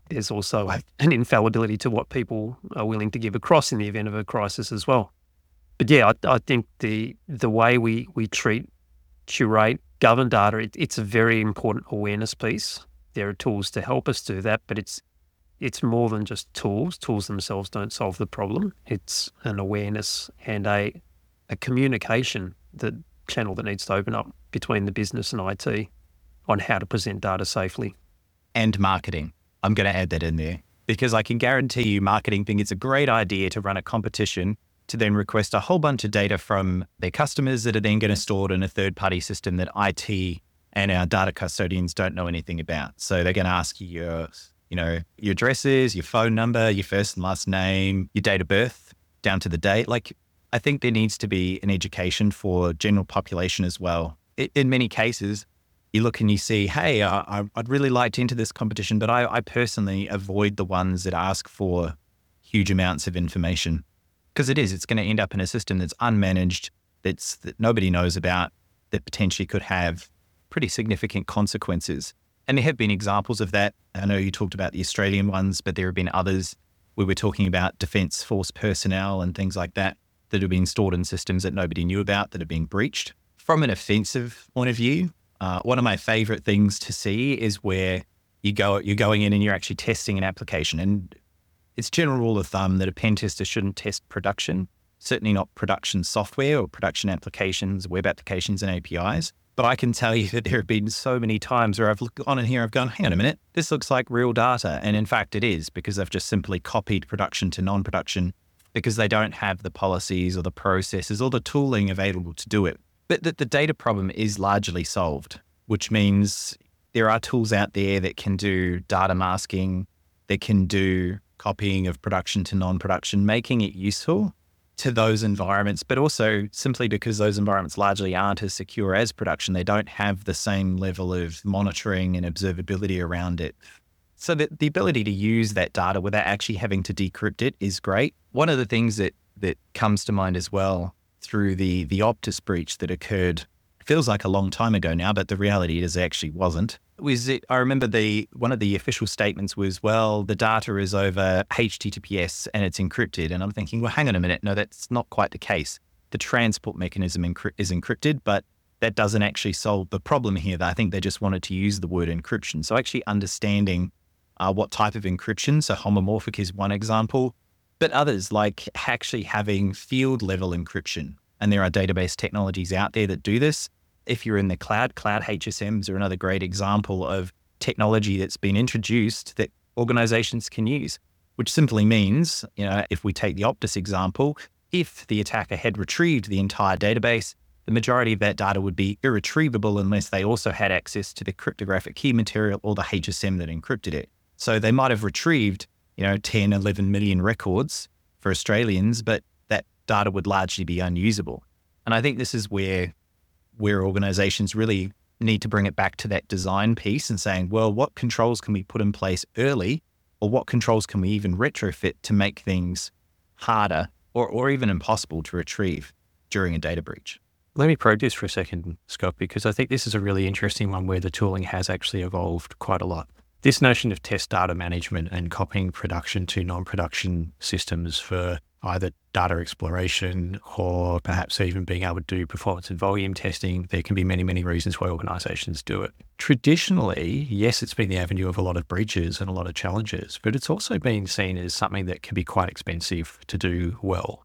there's also an infallibility to what people are willing to give across in the event of a crisis as well. But yeah, I think the way we treat, curate, govern data, it's a very important awareness piece. There are tools to help us do that, but it's more than just tools. Tools themselves don't solve the problem. It's an awareness and a communication channel that needs to open up between the business and IT on how to present data safely.
And marketing. I'm going to add that in there because I can guarantee you marketing think it's a great idea to run a competition to then request a whole bunch of data from their customers that are then going to store it in a third-party system that IT and our data custodians don't know anything about. So they're going to ask you your addresses, your phone number, your first and last name, your date of birth, down to the date. Like, I think there needs to be an education for general population as well. In many cases, you look and you see, hey, I'd really like to enter this competition, but I personally avoid the ones that ask for huge amounts of information. Because it's going to end up in a system that's unmanaged, that nobody knows about, that potentially could have pretty significant consequences. And there have been examples of that. I know you talked about the Australian ones, but there have been others where we're talking about Defence Force personnel and things like that have been stored in systems that nobody knew about that are being breached. From an offensive point of view, one of my favorite things to see is where you're going in and you're actually testing an application. And it's general rule of thumb that a pen tester shouldn't test production, certainly not production software or production applications, web applications and APIs. But I can tell you that there have been so many times where I've looked on in here, I've gone, hang on a minute, this looks like real data. And in fact, it is, because they've just simply copied production to non-production because they don't have the policies or the processes or the tooling available to do it. But the data problem is largely solved, which means there are tools out there that can do data masking, that can do copying of production to non-production, making it useful to those environments, but also simply because those environments largely aren't as secure as production, they don't have the same level of monitoring and observability around it. So the ability to use that data without actually having to decrypt it is great. One of the things that comes to mind as well through the Optus breach that occurred, feels like a long time ago now, but the reality is it actually wasn't. I remember one of the official statements was, well, the data is over HTTPS and it's encrypted. And I'm thinking, well, hang on a minute. No, that's not quite the case. The transport mechanism is encrypted, but that doesn't actually solve the problem here. I think they just wanted to use the word encryption. So actually understanding what type of encryption, so homomorphic is one example, but others like actually having field level encryption. And there are database technologies out there that do this. If you're in the cloud HSMs are another great example of technology that's been introduced that organizations can use, which simply means, if we take the Optus example, if the attacker had retrieved the entire database, the majority of that data would be irretrievable unless they also had access to the cryptographic key material or the HSM that encrypted it. So they might have retrieved, 10, 11 million records for Australians, but that data would largely be unusable. And I think this is where organizations really need to bring it back to that design piece and saying, well, what controls can we put in place early, or what controls can we even retrofit to make things harder or even impossible to retrieve during a data breach?
Let me probe this for a second, Scott, because I think this is a really interesting one where the tooling has actually evolved quite a lot. This notion of test data management and copying production to non-production systems for either data exploration or perhaps even being able to do performance and volume testing, there can be many, many reasons why organizations do it. Traditionally, yes, it's been the avenue of a lot of breaches and a lot of challenges, but it's also been seen as something that can be quite expensive to do well.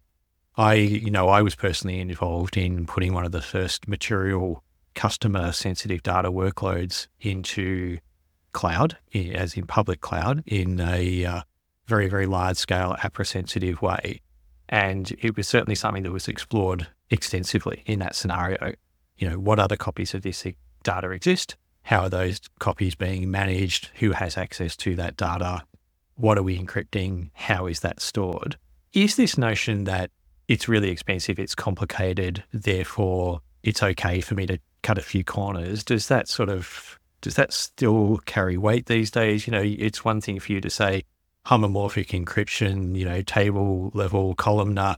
I was personally involved in putting one of the first material customer sensitive data workloads into cloud, as in public cloud, in a very, very large scale APRA sensitive way. And it was certainly something that was explored extensively in that scenario. What other copies of this data exist? How are those copies being managed? Who has access to that data? What are we encrypting? How is that stored? Is this notion that it's really expensive, it's complicated, therefore it's okay for me to cut a few corners, does that still carry weight these days? It's one thing for you to say homomorphic encryption, table level, columnar,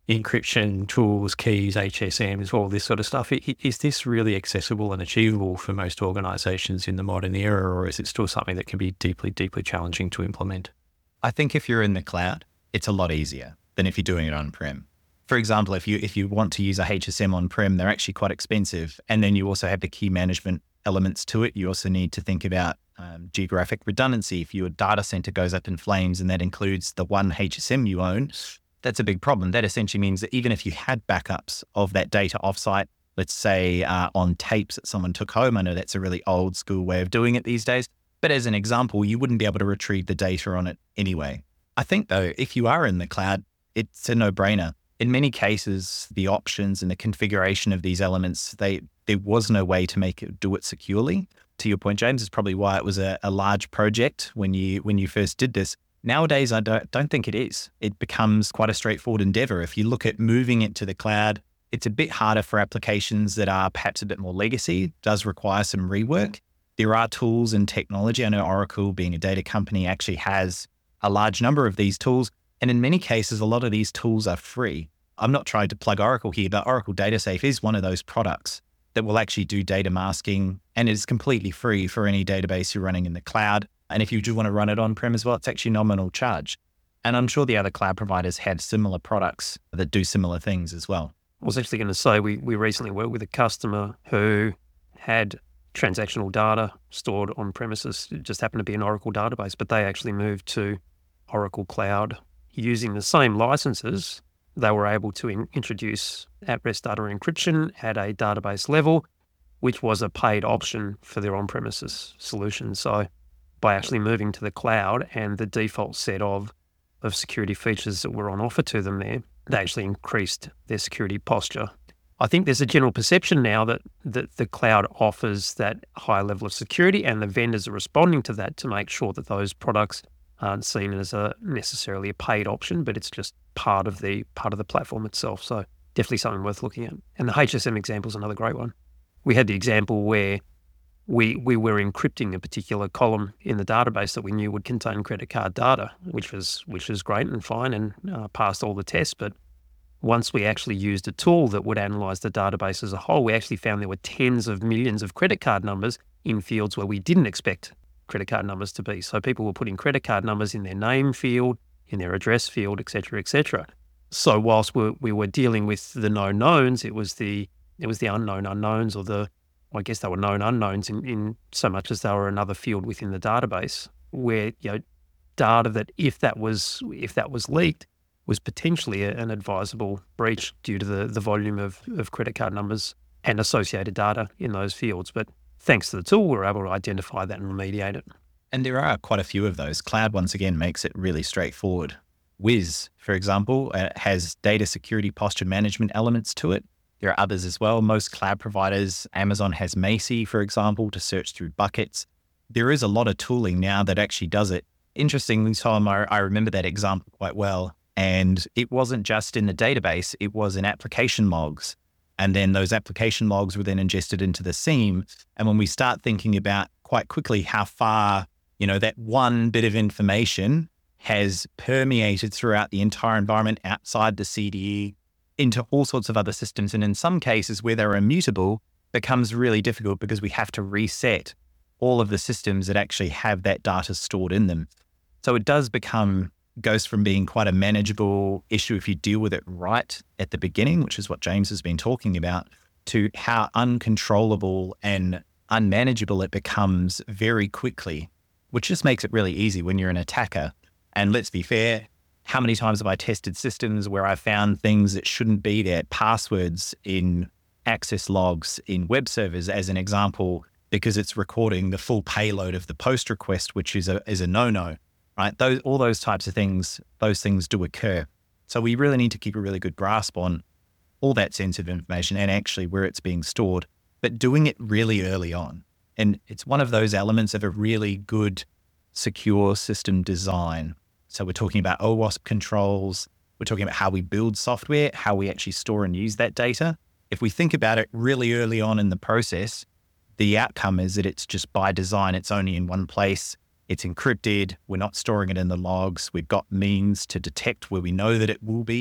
encryption tools, keys, HSMs, all this sort of stuff. Is this really accessible and achievable for most organizations in the modern era, or is it still something that can be deeply, deeply challenging to implement?
I think if you're in the cloud, it's a lot easier than if you're doing it on-prem. For example, if you want to use a HSM on-prem, they're actually quite expensive. And then you also have the key management elements to it. You also need to think about geographic redundancy. If your data center goes up in flames and that includes the one HSM you own, that's a big problem. That essentially means that even if you had backups of that data offsite, let's say on tapes that someone took home, I know that's a really old school way of doing it these days, but as an example, you wouldn't be able to retrieve the data on it anyway. I think though, if you are in the cloud, it's a no-brainer. In many cases, the options and the configuration of these elements, there was no way to do it securely. To your point, James, is probably why it was a large project when you first did this. Nowadays, I don't think it is. It becomes quite a straightforward endeavor. If you look at moving it to the cloud, it's a bit harder for applications that are perhaps a bit more legacy. It does require some rework. There are tools and technology. I know Oracle, being a data company, actually has a large number of these tools. And in many cases, a lot of these tools are free. I'm not trying to plug Oracle here, but Oracle DataSafe is one of those products that will actually do data masking, and it's completely free for any database you're running in the cloud. And if you do want to run it on-prem as well, it's actually nominal charge. And I'm sure the other cloud providers have similar products that do similar things as well.
I was actually going to say, we recently worked with a customer who had transactional data stored on premises. It just happened to be an Oracle database, but they actually moved to Oracle Cloud using the same licenses. They were able to introduce at-rest data encryption at a database level, which was a paid option for their on-premises solution. So by actually moving to the cloud and the default set of security features that were on offer to them there, they actually increased their security posture. I think there's a general perception now that the cloud offers that high level of security, and the vendors are responding to that to make sure that those products aren't seen as necessarily a paid option, but it's just part of the platform itself. So definitely something worth looking at. And the HSM example is another great one. We had the example where we were encrypting a particular column in the database that we knew would contain credit card data, which was great and fine and passed all the tests. But once we actually used a tool that would analyze the database as a whole, we actually found there were tens of millions of credit card numbers in fields where we didn't expect credit card numbers to be. So people were putting credit card numbers in their name field, in their address field, et cetera, et cetera. So whilst we were dealing with the known knowns, it was the unknown unknowns, or I guess they were known unknowns in so much as they were another field within the database where, data that if that was leaked was potentially an advisable breach due to the volume of credit card numbers and associated data in those fields. But thanks to the tool, we were able to identify that and remediate it.
And there are quite a few of those. Cloud, once again, makes it really straightforward. Wiz, for example, has data security posture management elements to it. There are others as well. Most cloud providers, Amazon has Macie, for example, to search through buckets. There is a lot of tooling now that actually does it. Interestingly, Tom, I remember that example quite well. And it wasn't just in the database, it was in application logs. And then those application logs were then ingested into the SIEM. And when we start thinking about quite quickly how far, that one bit of information has permeated throughout the entire environment outside the CDE into all sorts of other systems. And in some cases where they're immutable, becomes really difficult because we have to reset all of the systems that actually have that data stored in them. So it goes from being quite a manageable issue if you deal with it right at the beginning, which is what James has been talking about, to how uncontrollable and unmanageable it becomes very quickly, which just makes it really easy when you're an attacker. And let's be fair, how many times have I tested systems where I found things that shouldn't be there, passwords in access logs in web servers, as an example, because it's recording the full payload of the post request, which is a no-no, right? All those types of things, those things do occur. So we really need to keep a really good grasp on all that sensitive information and actually where it's being stored, but doing it really early on. And it's one of those elements of a really good, secure system design. So we're talking about OWASP controls. We're talking about how we build software, how we actually store and use that data. If we think about it really early on in the process, the outcome is that it's just by design, it's only in one place. It's encrypted. We're not storing it in the logs. We've got means to detect where we know that it will be.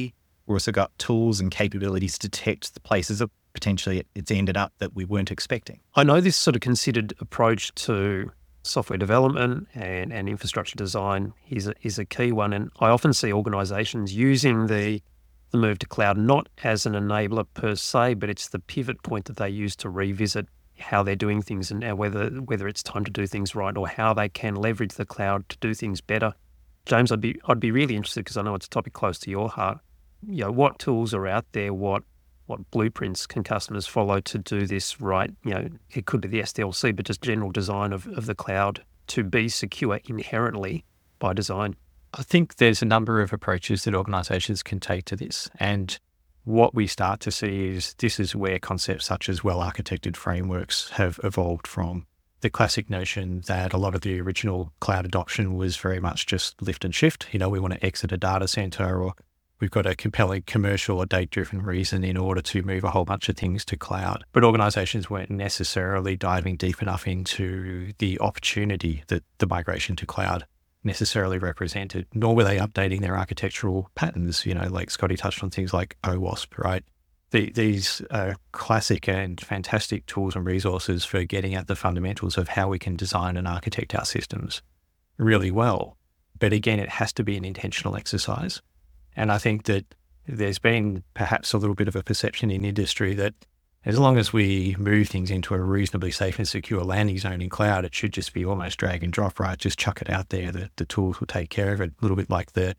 We've also got tools and capabilities to detect the places that potentially it's ended up that we weren't expecting.
I know this sort of considered approach to software development and infrastructure design is a key one. And I often see organisations using the move to cloud not as an enabler per se, but it's the pivot point that they use to revisit how they're doing things and whether it's time to do things right or how they can leverage the cloud to do things better. James, I'd be really interested, because I know it's a topic close to your heart. What tools are out there? What blueprints can customers follow to do this right? It could be the SDLC, but just general design of the cloud to be secure inherently by design.
I think there's a number of approaches that organisations can take to this. And what we start to see is this is where concepts such as well-architected frameworks have evolved from. The classic notion that a lot of the original cloud adoption was very much just lift and shift. We want to exit a data centre, or we've got a compelling commercial or date-driven reason in order to move a whole bunch of things to cloud. But organisations weren't necessarily diving deep enough into the opportunity that the migration to cloud necessarily represented, nor were they updating their architectural patterns. Like Scotty touched on things like OWASP, right? These are classic and fantastic tools and resources for getting at the fundamentals of how we can design and architect our systems really well. But again, it has to be an intentional exercise. And I think that there's been perhaps a little bit of a perception in industry that as long as we move things into a reasonably safe and secure landing zone in cloud, it should just be almost drag and drop, right? Just chuck it out there. The tools will take care of it. A little bit like the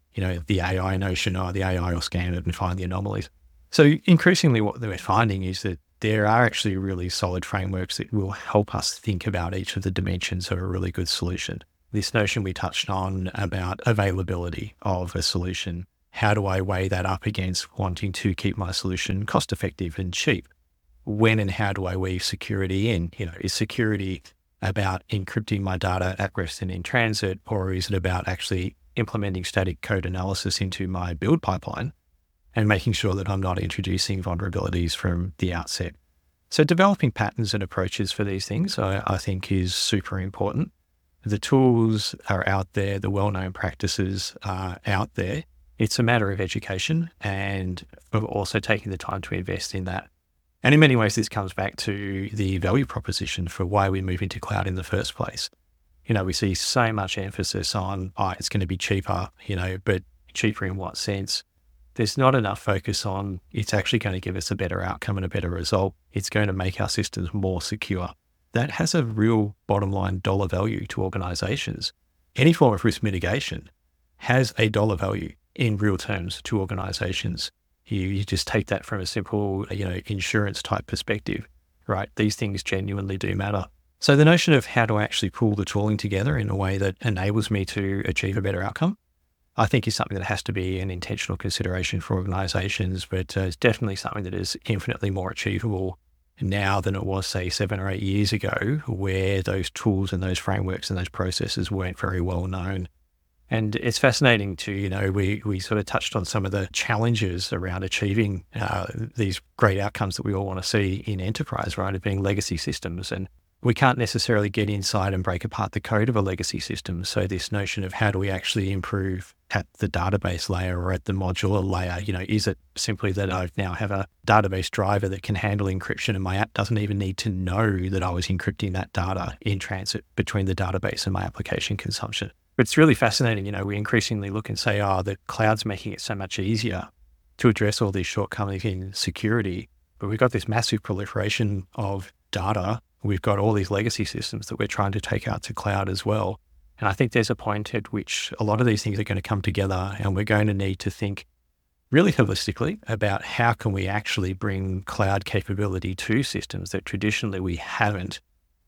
AI notion, or the AI will scan it and find the anomalies. So increasingly what we're finding is that there are actually really solid frameworks that will help us think about each of the dimensions of a really good solution. This notion we touched on about availability of a solution. How do I weigh that up against wanting to keep my solution cost effective and cheap? When and how do I weave security in? Is security about encrypting my data at rest and in transit, or is it about actually implementing static code analysis into my build pipeline and making sure that I'm not introducing vulnerabilities from the outset? So developing patterns and approaches for these things, I think, is super important. The tools are out there, the well-known practices are out there. It's a matter of education and of also taking the time to invest in that. And in many ways, this comes back to the value proposition for why we move into cloud in the first place. We see so much emphasis on, it's going to be cheaper, but cheaper in what sense? There's not enough focus on it's actually going to give us a better outcome and a better result. It's going to make our systems more secure. That has a real bottom line dollar value to organizations. Any form of risk mitigation has a dollar value in real terms to organizations. You just take that from a simple, insurance type perspective, right? These things genuinely do matter. So the notion of how do I actually pull the tooling together in a way that enables me to achieve a better outcome, I think is something that has to be an intentional consideration for organizations, but it's definitely something that is infinitely more achievable now than it was, say, 7 or 8 years ago, where those tools and those frameworks and those processes weren't very well known. And it's fascinating to, we sort of touched on some of the challenges around achieving these great outcomes that we all want to see in enterprise, right, of being legacy systems. And we can't necessarily get inside and break apart the code of a legacy system. So this notion of how do we actually improve at the database layer or at the modular layer, is it simply that I now have a database driver that can handle encryption and my app doesn't even need to know that I was encrypting that data in transit between the database and my application consumption? It's really fascinating. We increasingly look and say, the cloud's making it so much easier to address all these shortcomings in security. But we've got this massive proliferation of data. We've got all these legacy systems that we're trying to take out to cloud as well. And I think there's a point at which a lot of these things are going to come together, and we're going to need to think really holistically about how can we actually bring cloud capability to systems that traditionally we haven't.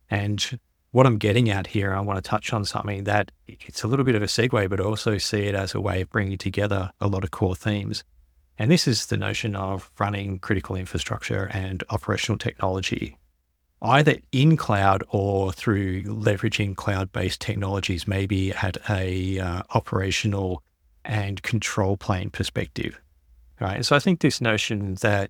And what I'm getting at here, I want to touch on something that it's a little bit of a segue, but also see it as a way of bringing together a lot of core themes. And this is the notion of running critical infrastructure and operational technology, either in cloud or through leveraging cloud-based technologies, maybe at a operational and control plane perspective, right? And so I think this notion that,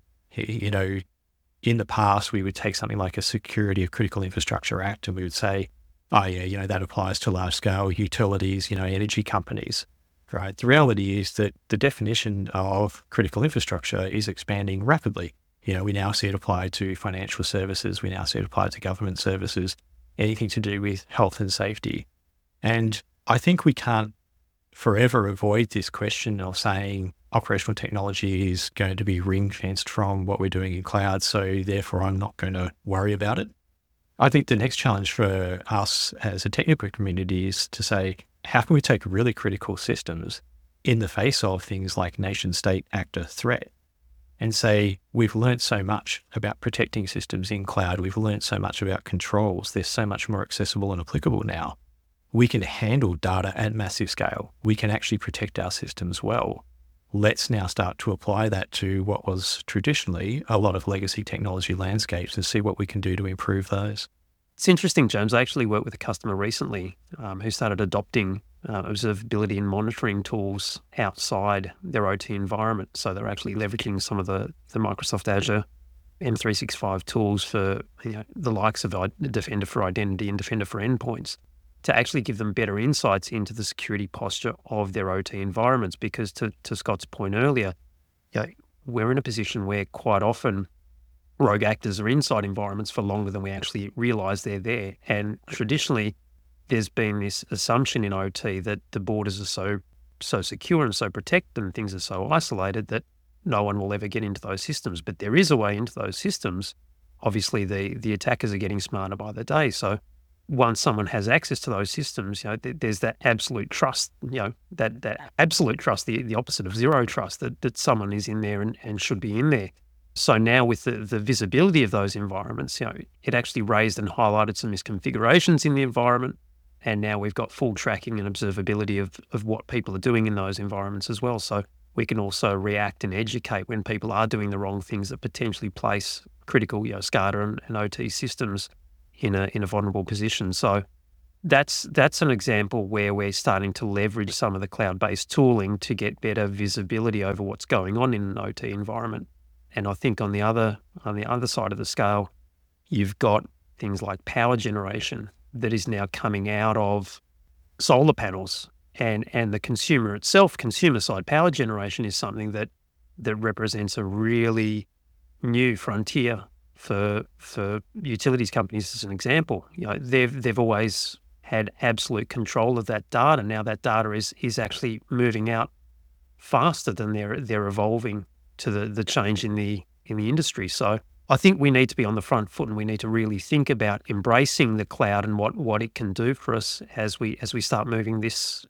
in the past, we would take something like a Security of Critical Infrastructure Act and we would say, that applies to large scale utilities, energy companies. right? The reality is that the definition of critical infrastructure is expanding rapidly. We now see it applied to financial services. We now see it applied to government services, anything to do with health and safety. And I think we can't forever avoid this question of saying operational technology is going to be ring-fenced from what we're doing in cloud, so therefore I'm not going to worry about it. I think the next challenge for us as a technical community is to say, how can we take really critical systems in the face of things like nation-state actor threat and say, we've learned so much about protecting systems in cloud. We've learned so much about controls. They're so much more accessible and applicable now. We can handle data at massive scale. We can actually protect our systems well. Let's now start to apply that to what was traditionally a lot of legacy technology landscapes and see what we can do to improve those.
It's interesting, James. I actually worked with a customer recently who started adopting observability and monitoring tools outside their OT environment. So they're actually leveraging some of the Microsoft Azure M365 tools for the likes of Defender for Identity and Defender for Endpoints to actually give them better insights into the security posture of their OT environments. Because to Scott's point earlier, we're in a position where quite often rogue actors are inside environments for longer than we actually realize they're there. And traditionally, there's been this assumption in OT that the borders are so secure and so protected and things are so isolated that no one will ever get into those systems. But there is a way into those systems. Obviously, the attackers are getting smarter by the day. So once someone has access to those systems, there's that absolute trust, that absolute trust, the opposite of zero trust, that someone is in there and should be in there. So now with the visibility of those environments, it actually raised and highlighted some misconfigurations in the environment. And now we've got full tracking and observability of what people are doing in those environments as well. So we can also react and educate when people are doing the wrong things that potentially place critical SCADA and OT systems in a vulnerable position. So that's an example where we're starting to leverage some of the cloud-based tooling to get better visibility over what's going on in an OT environment. And I think on the other side of the scale, you've got things like power generation that is now coming out of solar panels, and the consumer side power generation is something that represents a really new frontier for utilities companies. As an example, they've always had absolute control of that data. Now that data is actually moving out faster than they're evolving to the change in the industry. So I think we need to be on the front foot, and we need to really think about embracing the cloud and what it can do for us as we start moving this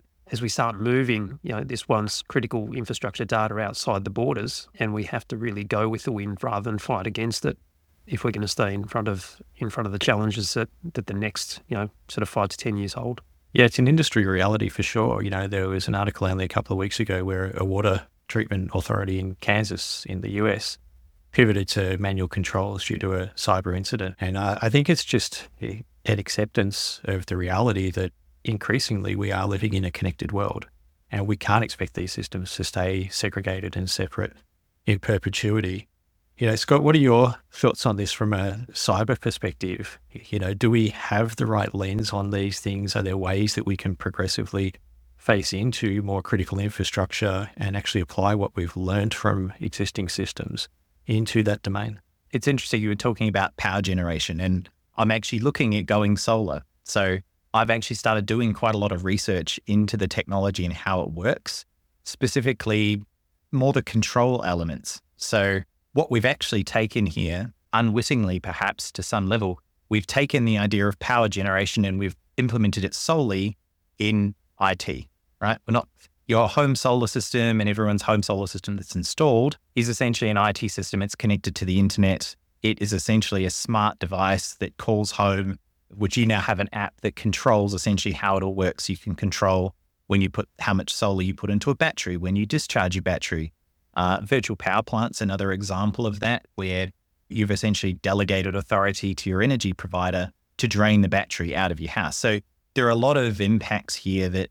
once critical infrastructure data outside the borders. And we have to really go with the wind rather than fight against it if we're going to stay in front of the challenges that the next sort of 5 to 10 years hold.
Yeah, it's an industry reality for sure. There was an article only a couple of weeks ago where a water treatment authority in Kansas in the US pivoted to manual controls due to a cyber incident. And I think it's just an acceptance of the reality that increasingly we are living in a connected world, and we can't expect these systems to stay segregated and separate in perpetuity. Scott, what are your thoughts on this from a cyber perspective? Do we have the right lens on these things? Are there ways that we can progressively face into more critical infrastructure and actually apply what we've learned from existing systems into that domain?
It's interesting you were talking about power generation, and I'm actually looking at going solar. So I've actually started doing quite a lot of research into the technology and how it works, specifically more the control elements. So what we've actually taken here, unwittingly perhaps to some level, we've taken the idea of power generation and we've implemented it solely in IT, right? We're not your home solar system, and everyone's home solar system that's installed is essentially an IT system. It's connected to the internet. It is essentially a smart device that calls home, which you now have an app that controls essentially how it all works. You can control how much solar you put into a battery, when you discharge your battery. Virtual power plant's another example of that, where you've essentially delegated authority to your energy provider to drain the battery out of your house. So there are a lot of impacts here that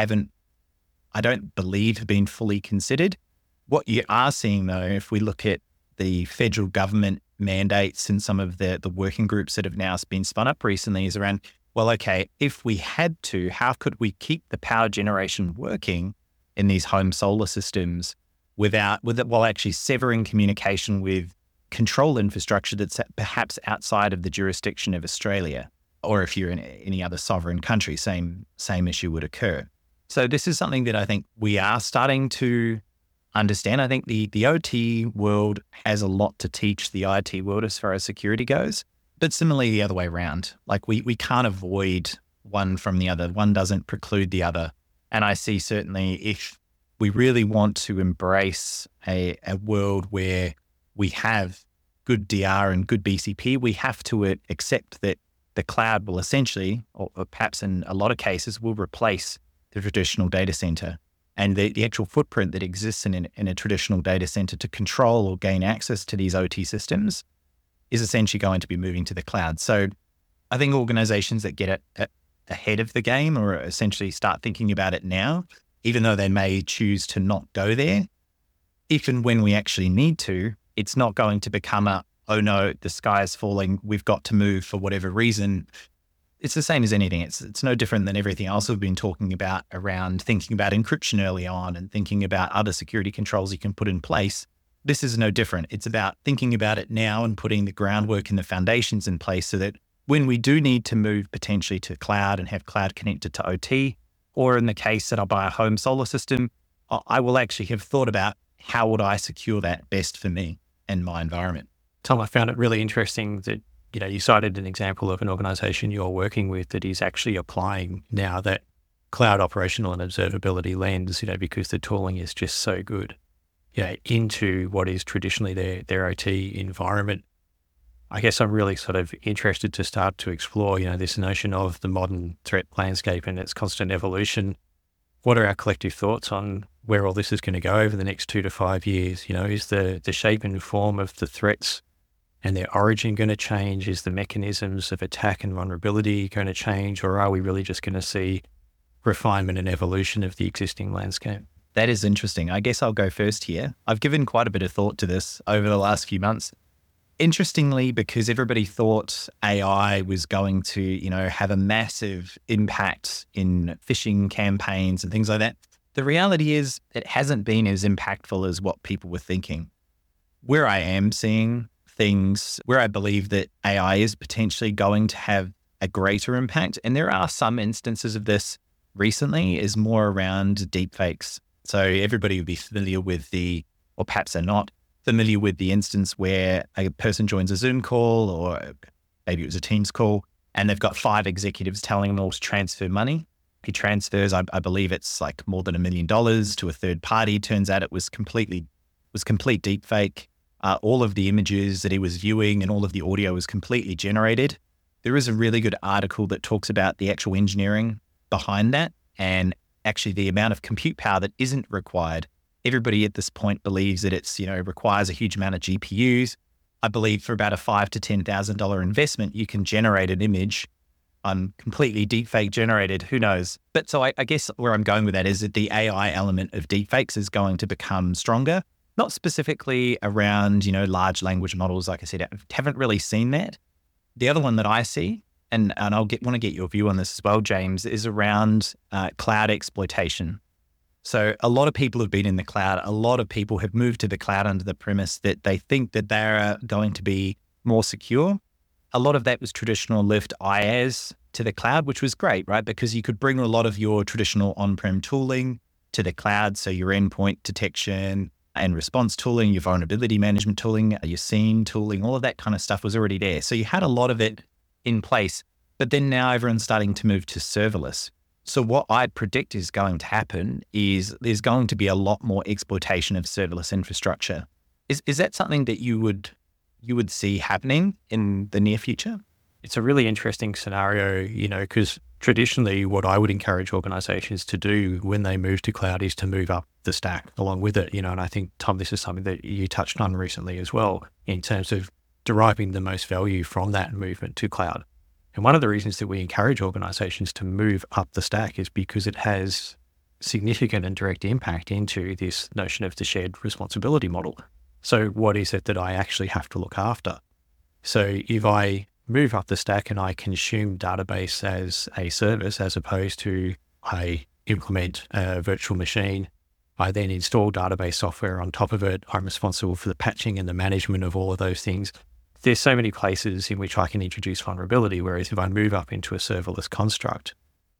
I don't believe have been fully considered. What you are seeing though, if we look at the federal government mandates and some of the working groups that have now been spun up recently, is around, well, okay, if we had to, how could we keep the power generation working in these home solar systems while actually severing communication with control infrastructure that's perhaps outside of the jurisdiction of Australia, or if you're in any other sovereign country, same issue would occur. So this is something that I think we are starting to understand. I think the OT world has a lot to teach the IT world as far as security goes, but similarly the other way around. Like we can't avoid one from the other. One doesn't preclude the other. And I see certainly if we really want to embrace a world where we have good DR and good BCP, we have to accept that the cloud will essentially, or perhaps in a lot of cases, will replace the traditional data center. And the actual footprint that exists in a traditional data center to control or gain access to these OT systems is essentially going to be moving to the cloud. So I think organizations that get ahead of the game or essentially start thinking about it now, even though they may choose to not go there, if and when we actually need to, it's not going to become oh no, the sky is falling, we've got to move for whatever reason. It's the same as anything. It's no different than everything else we've been talking about around thinking about encryption early on and thinking about other security controls you can put in place. This is no different. It's about thinking about it now and putting the groundwork and the foundations in place so that when we do need to move potentially to cloud and have cloud connected to OT, or in the case that I buy a home solar system, I will actually have thought about how would I secure that best for me and my environment.
Tom, I found it really interesting that, you cited an example of an organization you're working with that is actually applying now that cloud operational and observability lens, because the tooling is just so good, into what is traditionally their OT environment. I guess I'm really sort of interested to start to explore, this notion of the modern threat landscape and its constant evolution. What are our collective thoughts on where all this is going to go over the next 2 to 5 years? Is the shape and form of the threats and their origin going to change? Is the mechanisms of attack and vulnerability going to change? Or are we really just going to see refinement and evolution of the existing landscape?
That is interesting. I guess I'll go first here. I've given quite a bit of thought to this over the last few months. Interestingly, because everybody thought AI was going to, have a massive impact in phishing campaigns and things like that, the reality is it hasn't been as impactful as what people were thinking. Where I am seeing things, where I believe that AI is potentially going to have a greater impact, and there are some instances of this recently, is more around deepfakes. So everybody would be familiar with or perhaps they're not, familiar with the instance where a person joins a Zoom call or maybe it was a Teams call and they've got 5 executives telling them all to transfer money. He transfers, I believe it's like more than $1 million to a third party. Turns out it was complete deep fake. All of the images that he was viewing and all of the audio was completely generated. There is a really good article that talks about the actual engineering behind that and actually the amount of compute power that isn't required. Everybody at this point believes that it's, requires a huge amount of GPUs. I believe for about a $5,000 to $10,000 investment, you can generate an image completely deepfake generated. Who knows? But so I guess where I'm going with that is that the AI element of deepfakes is going to become stronger, not specifically around, large language models. Like I said, I haven't really seen that. The other one that I see, and want to get your view on this as well, James, is around cloud exploitation. So a lot of people have been in the cloud. A lot of people have moved to the cloud under the premise that they think that they're going to be more secure. A lot of that was traditional lift IaaS to the cloud, which was great, right? Because you could bring a lot of your traditional on-prem tooling to the cloud. So your endpoint detection and response tooling, your vulnerability management tooling, your SIEM tooling, all of that kind of stuff was already there. So you had a lot of it in place, but then now everyone's starting to move to serverless. So what I predict is going to happen is there's going to be a lot more exploitation of serverless infrastructure. Is that something that you would see happening in the near future?
It's a really interesting scenario, because traditionally what I would encourage organizations to do when they move to cloud is to move up the stack along with it, and I think, Tom, this is something that you touched on recently as well in terms of deriving the most value from that movement to cloud. And one of the reasons that we encourage organizations to move up the stack is because it has significant and direct impact into this notion of the shared responsibility model. So what is it that I actually have to look after? So if I move up the stack and I consume database as a service, as opposed to I implement a virtual machine I then install database software on top of it. I'm responsible for the patching and the management of all of those things. There's so many places in which I can introduce vulnerability, whereas if I move up into a serverless construct,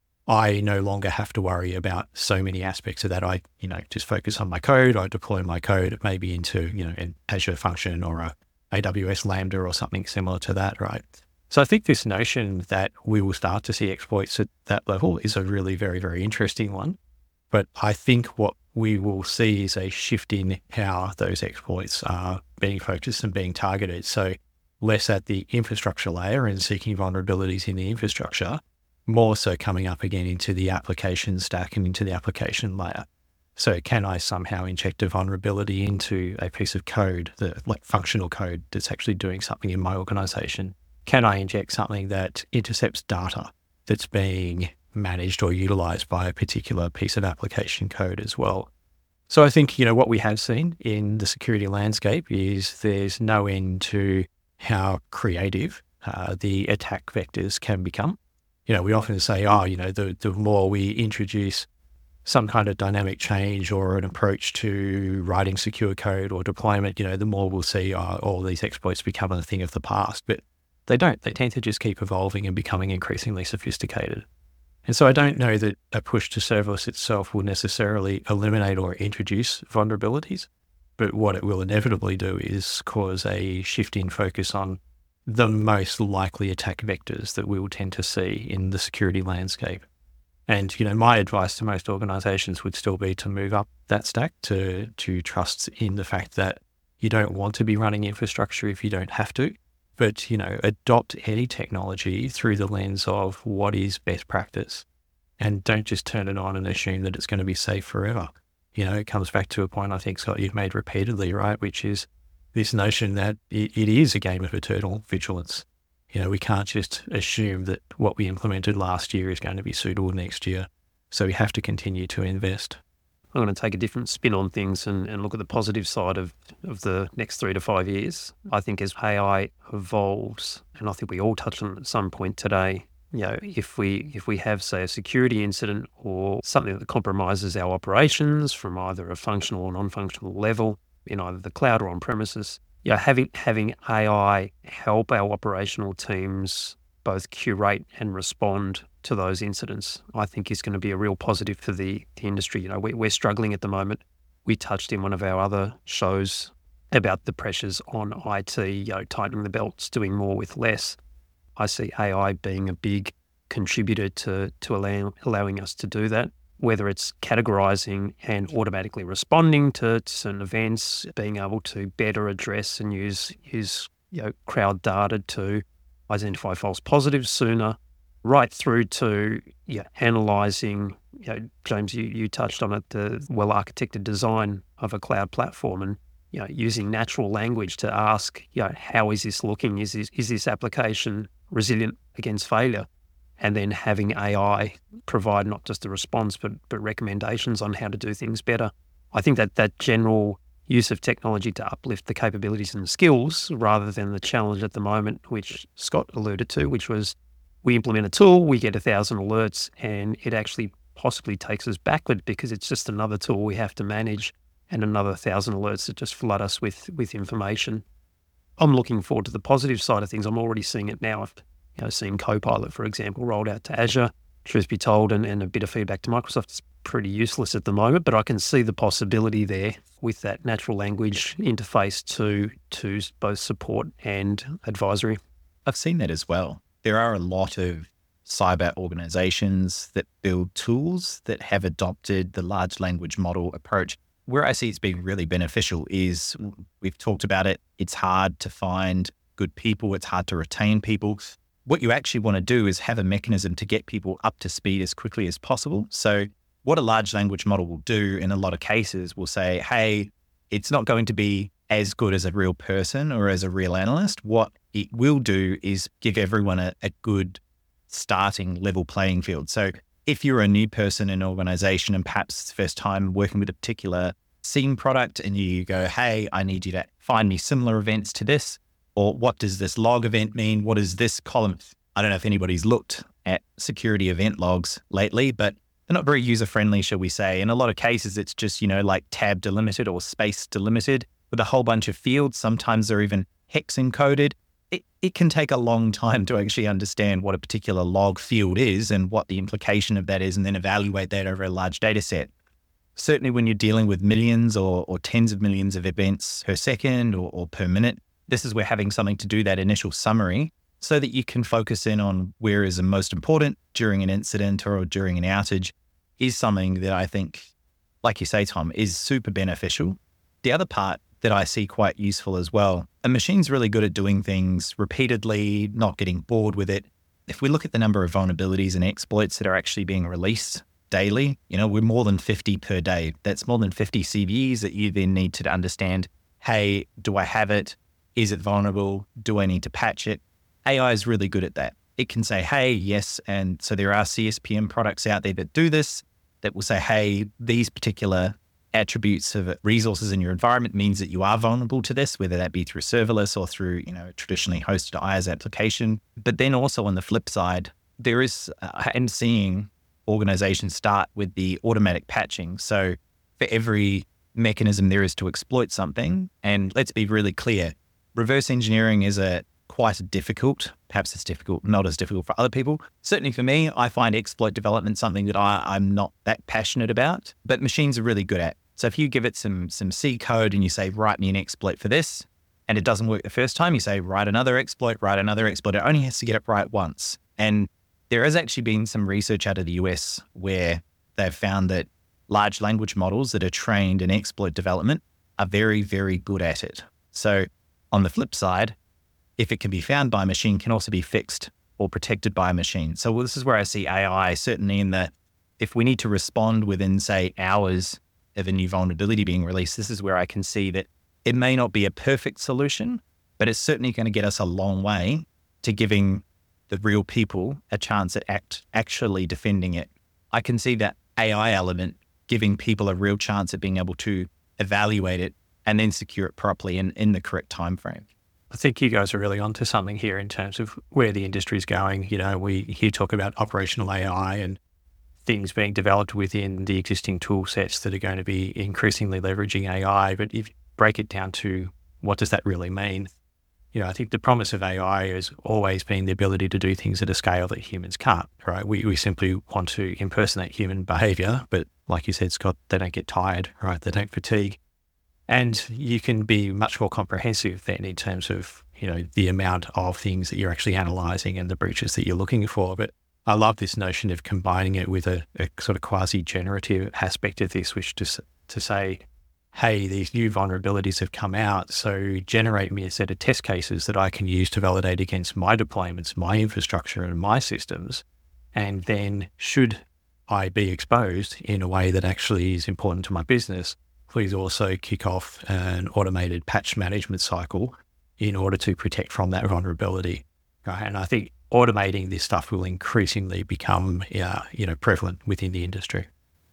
I no longer have to worry about so many aspects of that. I, just focus on my code. I deploy my code maybe into, an Azure function or a AWS Lambda or something similar to that, right? So I think this notion that we will start to see exploits at that level is a really very, very interesting one. But I think what we will see is a shift in how those exploits are being focused and being targeted. So less at the infrastructure layer and seeking vulnerabilities in the infrastructure, more so coming up again into the application stack and into the application layer. So can I somehow inject a vulnerability into a piece of code, like functional code that's actually doing something in my organization? Can I inject something that intercepts data that's being managed or utilized by a particular piece of application code as well? So I think, what we have seen in the security landscape is there's no end to how creative the attack vectors can become. We often say, the more we introduce some kind of dynamic change or an approach to writing secure code or deployment, the more we'll see all these exploits become a thing of the past. But they don't. They tend to just keep evolving and becoming increasingly sophisticated. And so I don't know that a push to serverless itself will necessarily eliminate or introduce vulnerabilities, but what it will inevitably do is cause a shift in focus on the most likely attack vectors that we will tend to see in the security landscape. And, my advice to most organizations would still be to move up that stack to trust in the fact that you don't want to be running infrastructure if you don't have to, but, adopt any technology through the lens of what is best practice, and don't just turn it on and assume that it's going to be safe forever. It comes back to a point I think, Scott, you've made repeatedly, right? Which is this notion that it is a game of eternal vigilance. We can't just assume that what we implemented last year is going to be suitable next year. So we have to continue to invest.
I'm going to take a different spin on things and look at the positive side of the next 3 to 5 years. I think as AI evolves, and I think we all touched on it at some point today, if we have, say, a security incident or something that compromises our operations from either a functional or non-functional level in either the cloud or on premises, having AI help our operational teams both curate and respond to those incidents, I think is going to be a real positive for the industry. We're struggling at the moment. We touched in one of our other shows about the pressures on IT, tightening the belts, doing more with less. I see AI being a big contributor to allowing us to do that, whether it's categorizing and automatically responding to certain events, being able to better address and use crowd data to identify false positives sooner, right through to analyzing, James, you touched on it, the well-architected design of a cloud platform, and using natural language to ask, how is this looking? Is this application resilient against failure? And then having AI provide not just a response, but recommendations on how to do things better. I think that general use of technology to uplift the capabilities and the skills rather than the challenge at the moment, which Scott alluded to, which was we implement a tool, we get 1,000 alerts, and it actually possibly takes us backward because it's just another tool we have to manage and another 1,000 alerts that just flood us with information. I'm looking forward to the positive side of things. I'm already seeing it now. I've seen Copilot, for example, rolled out to Azure. Truth be told, and a bit of feedback to Microsoft, it's pretty useless at the moment, but I can see the possibility there with that natural language interface to both support and advisory.
I've seen that as well. There are a lot of cyber organizations that build tools that have adopted the large language model approach. Where I see it's being really beneficial is, we've talked about it, it's hard to find good people, it's hard to retain people. What you actually want to do is have a mechanism to get people up to speed as quickly as possible. So what a large language model will do in a lot of cases will say, hey, it's not going to be as good as a real person or as a real analyst. What it will do is give everyone a good starting level playing field. So if you're a new person in an organization and perhaps it's the first time working with a particular SIEM product and you go, hey, I need you to find me similar events to this, or what does this log event mean? What is this column? I don't know if anybody's looked at security event logs lately, but not very user-friendly, shall we say. In a lot of cases, it's just, like tab delimited or space delimited with a whole bunch of fields. Sometimes they're even hex encoded. It can take a long time to actually understand what a particular log field is and what the implication of that is, and then evaluate that over a large data set. Certainly when you're dealing with millions or tens of millions of events per second or per minute, this is where having something to do that initial summary so that you can focus in on where is the most important during an incident or during an outage is something that I think, like you say, Tom, is super beneficial. The other part that I see quite useful as well, a machine's really good at doing things repeatedly, not getting bored with it. If we look at the number of vulnerabilities and exploits that are actually being released daily, we're more than 50 per day. That's more than 50 CVEs that you then need to understand, hey, do I have it? Is it vulnerable? Do I need to patch it? AI is really good at that. It can say, hey, yes. And so there are CSPM products out there that do this, that will say, hey, these particular attributes of resources in your environment means that you are vulnerable to this, whether that be through serverless or through, traditionally hosted IaaS application. But then also on the flip side, there is, I'm seeing organizations start with the automatic patching. So for every mechanism there is to exploit something, and let's be really clear, reverse engineering is quite difficult. Perhaps it's difficult, not as difficult for other people. Certainly for me, I find exploit development something that I'm not that passionate about, but machines are really good at. So if you give it some C code and you say, write me an exploit for this, and it doesn't work the first time, you say, write another exploit. It only has to get it right once. And there has actually been some research out of the US where they've found that large language models that are trained in exploit development are very, very good at it. So on the flip side, if it can be found by a machine, can also be fixed or protected by a machine. So this is where I see AI certainly if we need to respond within, say, hours of a new vulnerability being released, this is where I can see that it may not be a perfect solution, but it's certainly going to get us a long way to giving the real people a chance at actually defending it. I can see that AI element giving people a real chance at being able to evaluate it and then secure it properly in the correct time frame.
I think you guys are really onto something here in terms of where the industry is going. We hear talk about operational AI and things being developed within the existing tool sets that are going to be increasingly leveraging AI. But if you break it down to what does that really mean? I think the promise of AI has always been the ability to do things at a scale that humans can't, right? We simply want to impersonate human behavior, but like you said, Scott, they don't get tired, right? They don't fatigue. And you can be much more comprehensive then in terms of, the amount of things that you're actually analyzing and the breaches that you're looking for. But I love this notion of combining it with a sort of quasi-generative aspect of this, which to say, hey, these new vulnerabilities have come out, so generate me a set of test cases that I can use to validate against my deployments, my infrastructure and my systems. And then should I be exposed in a way that actually is important to my business, please also kick off an automated patch management cycle in order to protect from that vulnerability. Right? And I think automating this stuff will increasingly become, prevalent within the industry.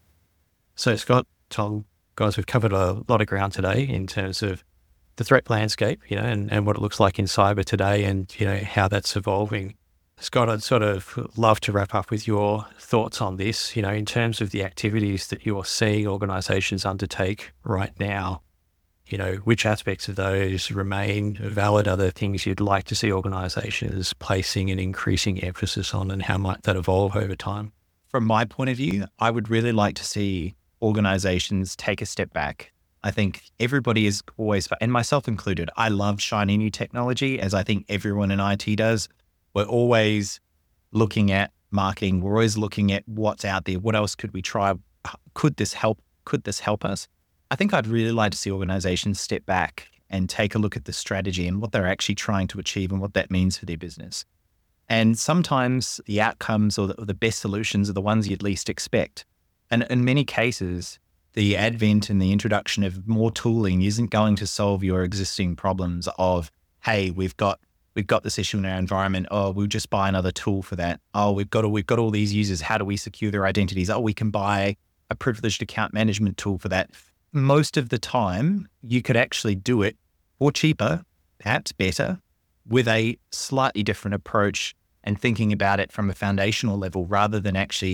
So Scott, Tom, guys, we've covered a lot of ground today in terms of the threat landscape, and what it looks like in cyber today and, how that's evolving. Scott, I'd sort of love to wrap up with your thoughts on this, in terms of the activities that you're seeing organizations undertake right now. Which aspects of those remain valid? Are there things you'd like to see organizations placing an increasing emphasis on, and how might that evolve over time?
From my point of view, I would really like to see organizations take a step back. I think everybody is always, and myself included, I love shiny new technology, as I think everyone in IT does. We're always looking at marketing. We're always looking at what's out there. What else could we try? Could this help? Could this help us? I think I'd really like to see organizations step back and take a look at the strategy and what they're actually trying to achieve and what that means for their business. And sometimes the outcomes or the best solutions are the ones you'd least expect. And in many cases, the advent and the introduction of more tooling isn't going to solve your existing problems of, hey, we've got this issue in our environment. Oh, we'll just buy another tool for that. Oh, we've got all these users. How do we secure their identities? Oh, we can buy a privileged account management tool for that. Most of the time, you could actually do it for cheaper, perhaps better, with a slightly different approach and thinking about it from a foundational level rather than actually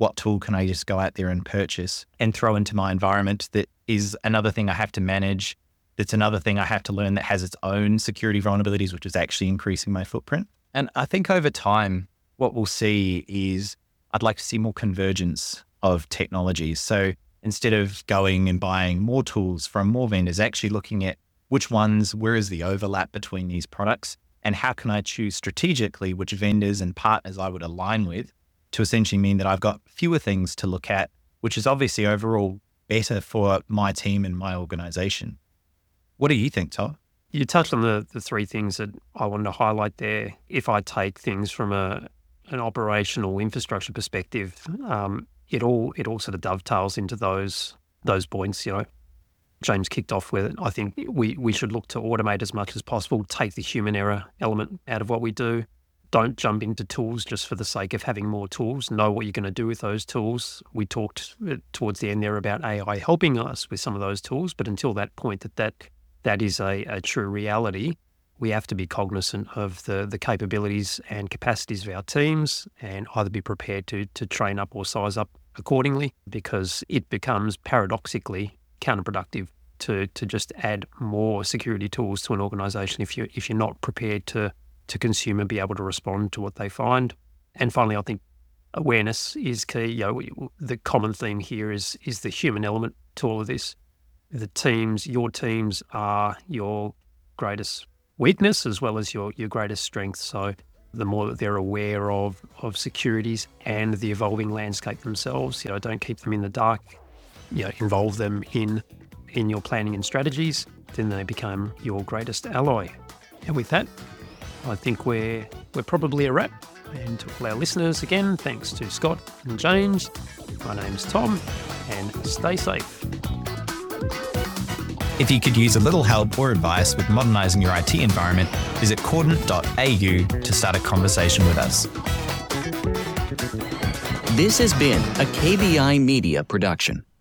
what tool can I just go out there and purchase and throw into my environment that is another thing I have to manage. That's another thing I have to learn that has its own security vulnerabilities, which is actually increasing my footprint. And I think over time, what we'll see is I'd like to see more convergence of technologies. So instead of going and buying more tools from more vendors, actually looking at which ones, where is the overlap between these products, and how can I choose strategically which vendors and partners I would align with to essentially mean that I've got fewer things to look at, which is obviously overall better for my team and my organization. What do you think, Todd?
You touched on the three things that I wanted to highlight there. If I take things from an operational infrastructure perspective, it all sort of dovetails into those points. James kicked off with it. I think we should look to automate as much as possible, take the human error element out of what we do. Don't jump into tools just for the sake of having more tools. Know what you're going to do with those tools. We talked towards the end there about AI helping us with some of those tools, but until that point that is a true reality, we have to be cognizant of the capabilities and capacities of our teams and either be prepared to train up or size up accordingly, because it becomes paradoxically counterproductive to just add more security tools to an organization if you're not prepared to consume and be able to respond to what they find. And finally, I think awareness is key. The common theme here is the human element to all of this. Your teams are your greatest weakness as well as your greatest strength. So the more that they're aware of securities and the evolving landscape themselves, don't keep them in the dark, involve them in your planning and strategies, then they become your greatest ally. And with that, I think we're probably a wrap. And to all our listeners, again, thanks to Scott and James. My name's Tom, and stay safe.
If you could use a little help or advice with modernising your IT environment, visit cordant.au to start a conversation with us.
This has been a KBI Media production.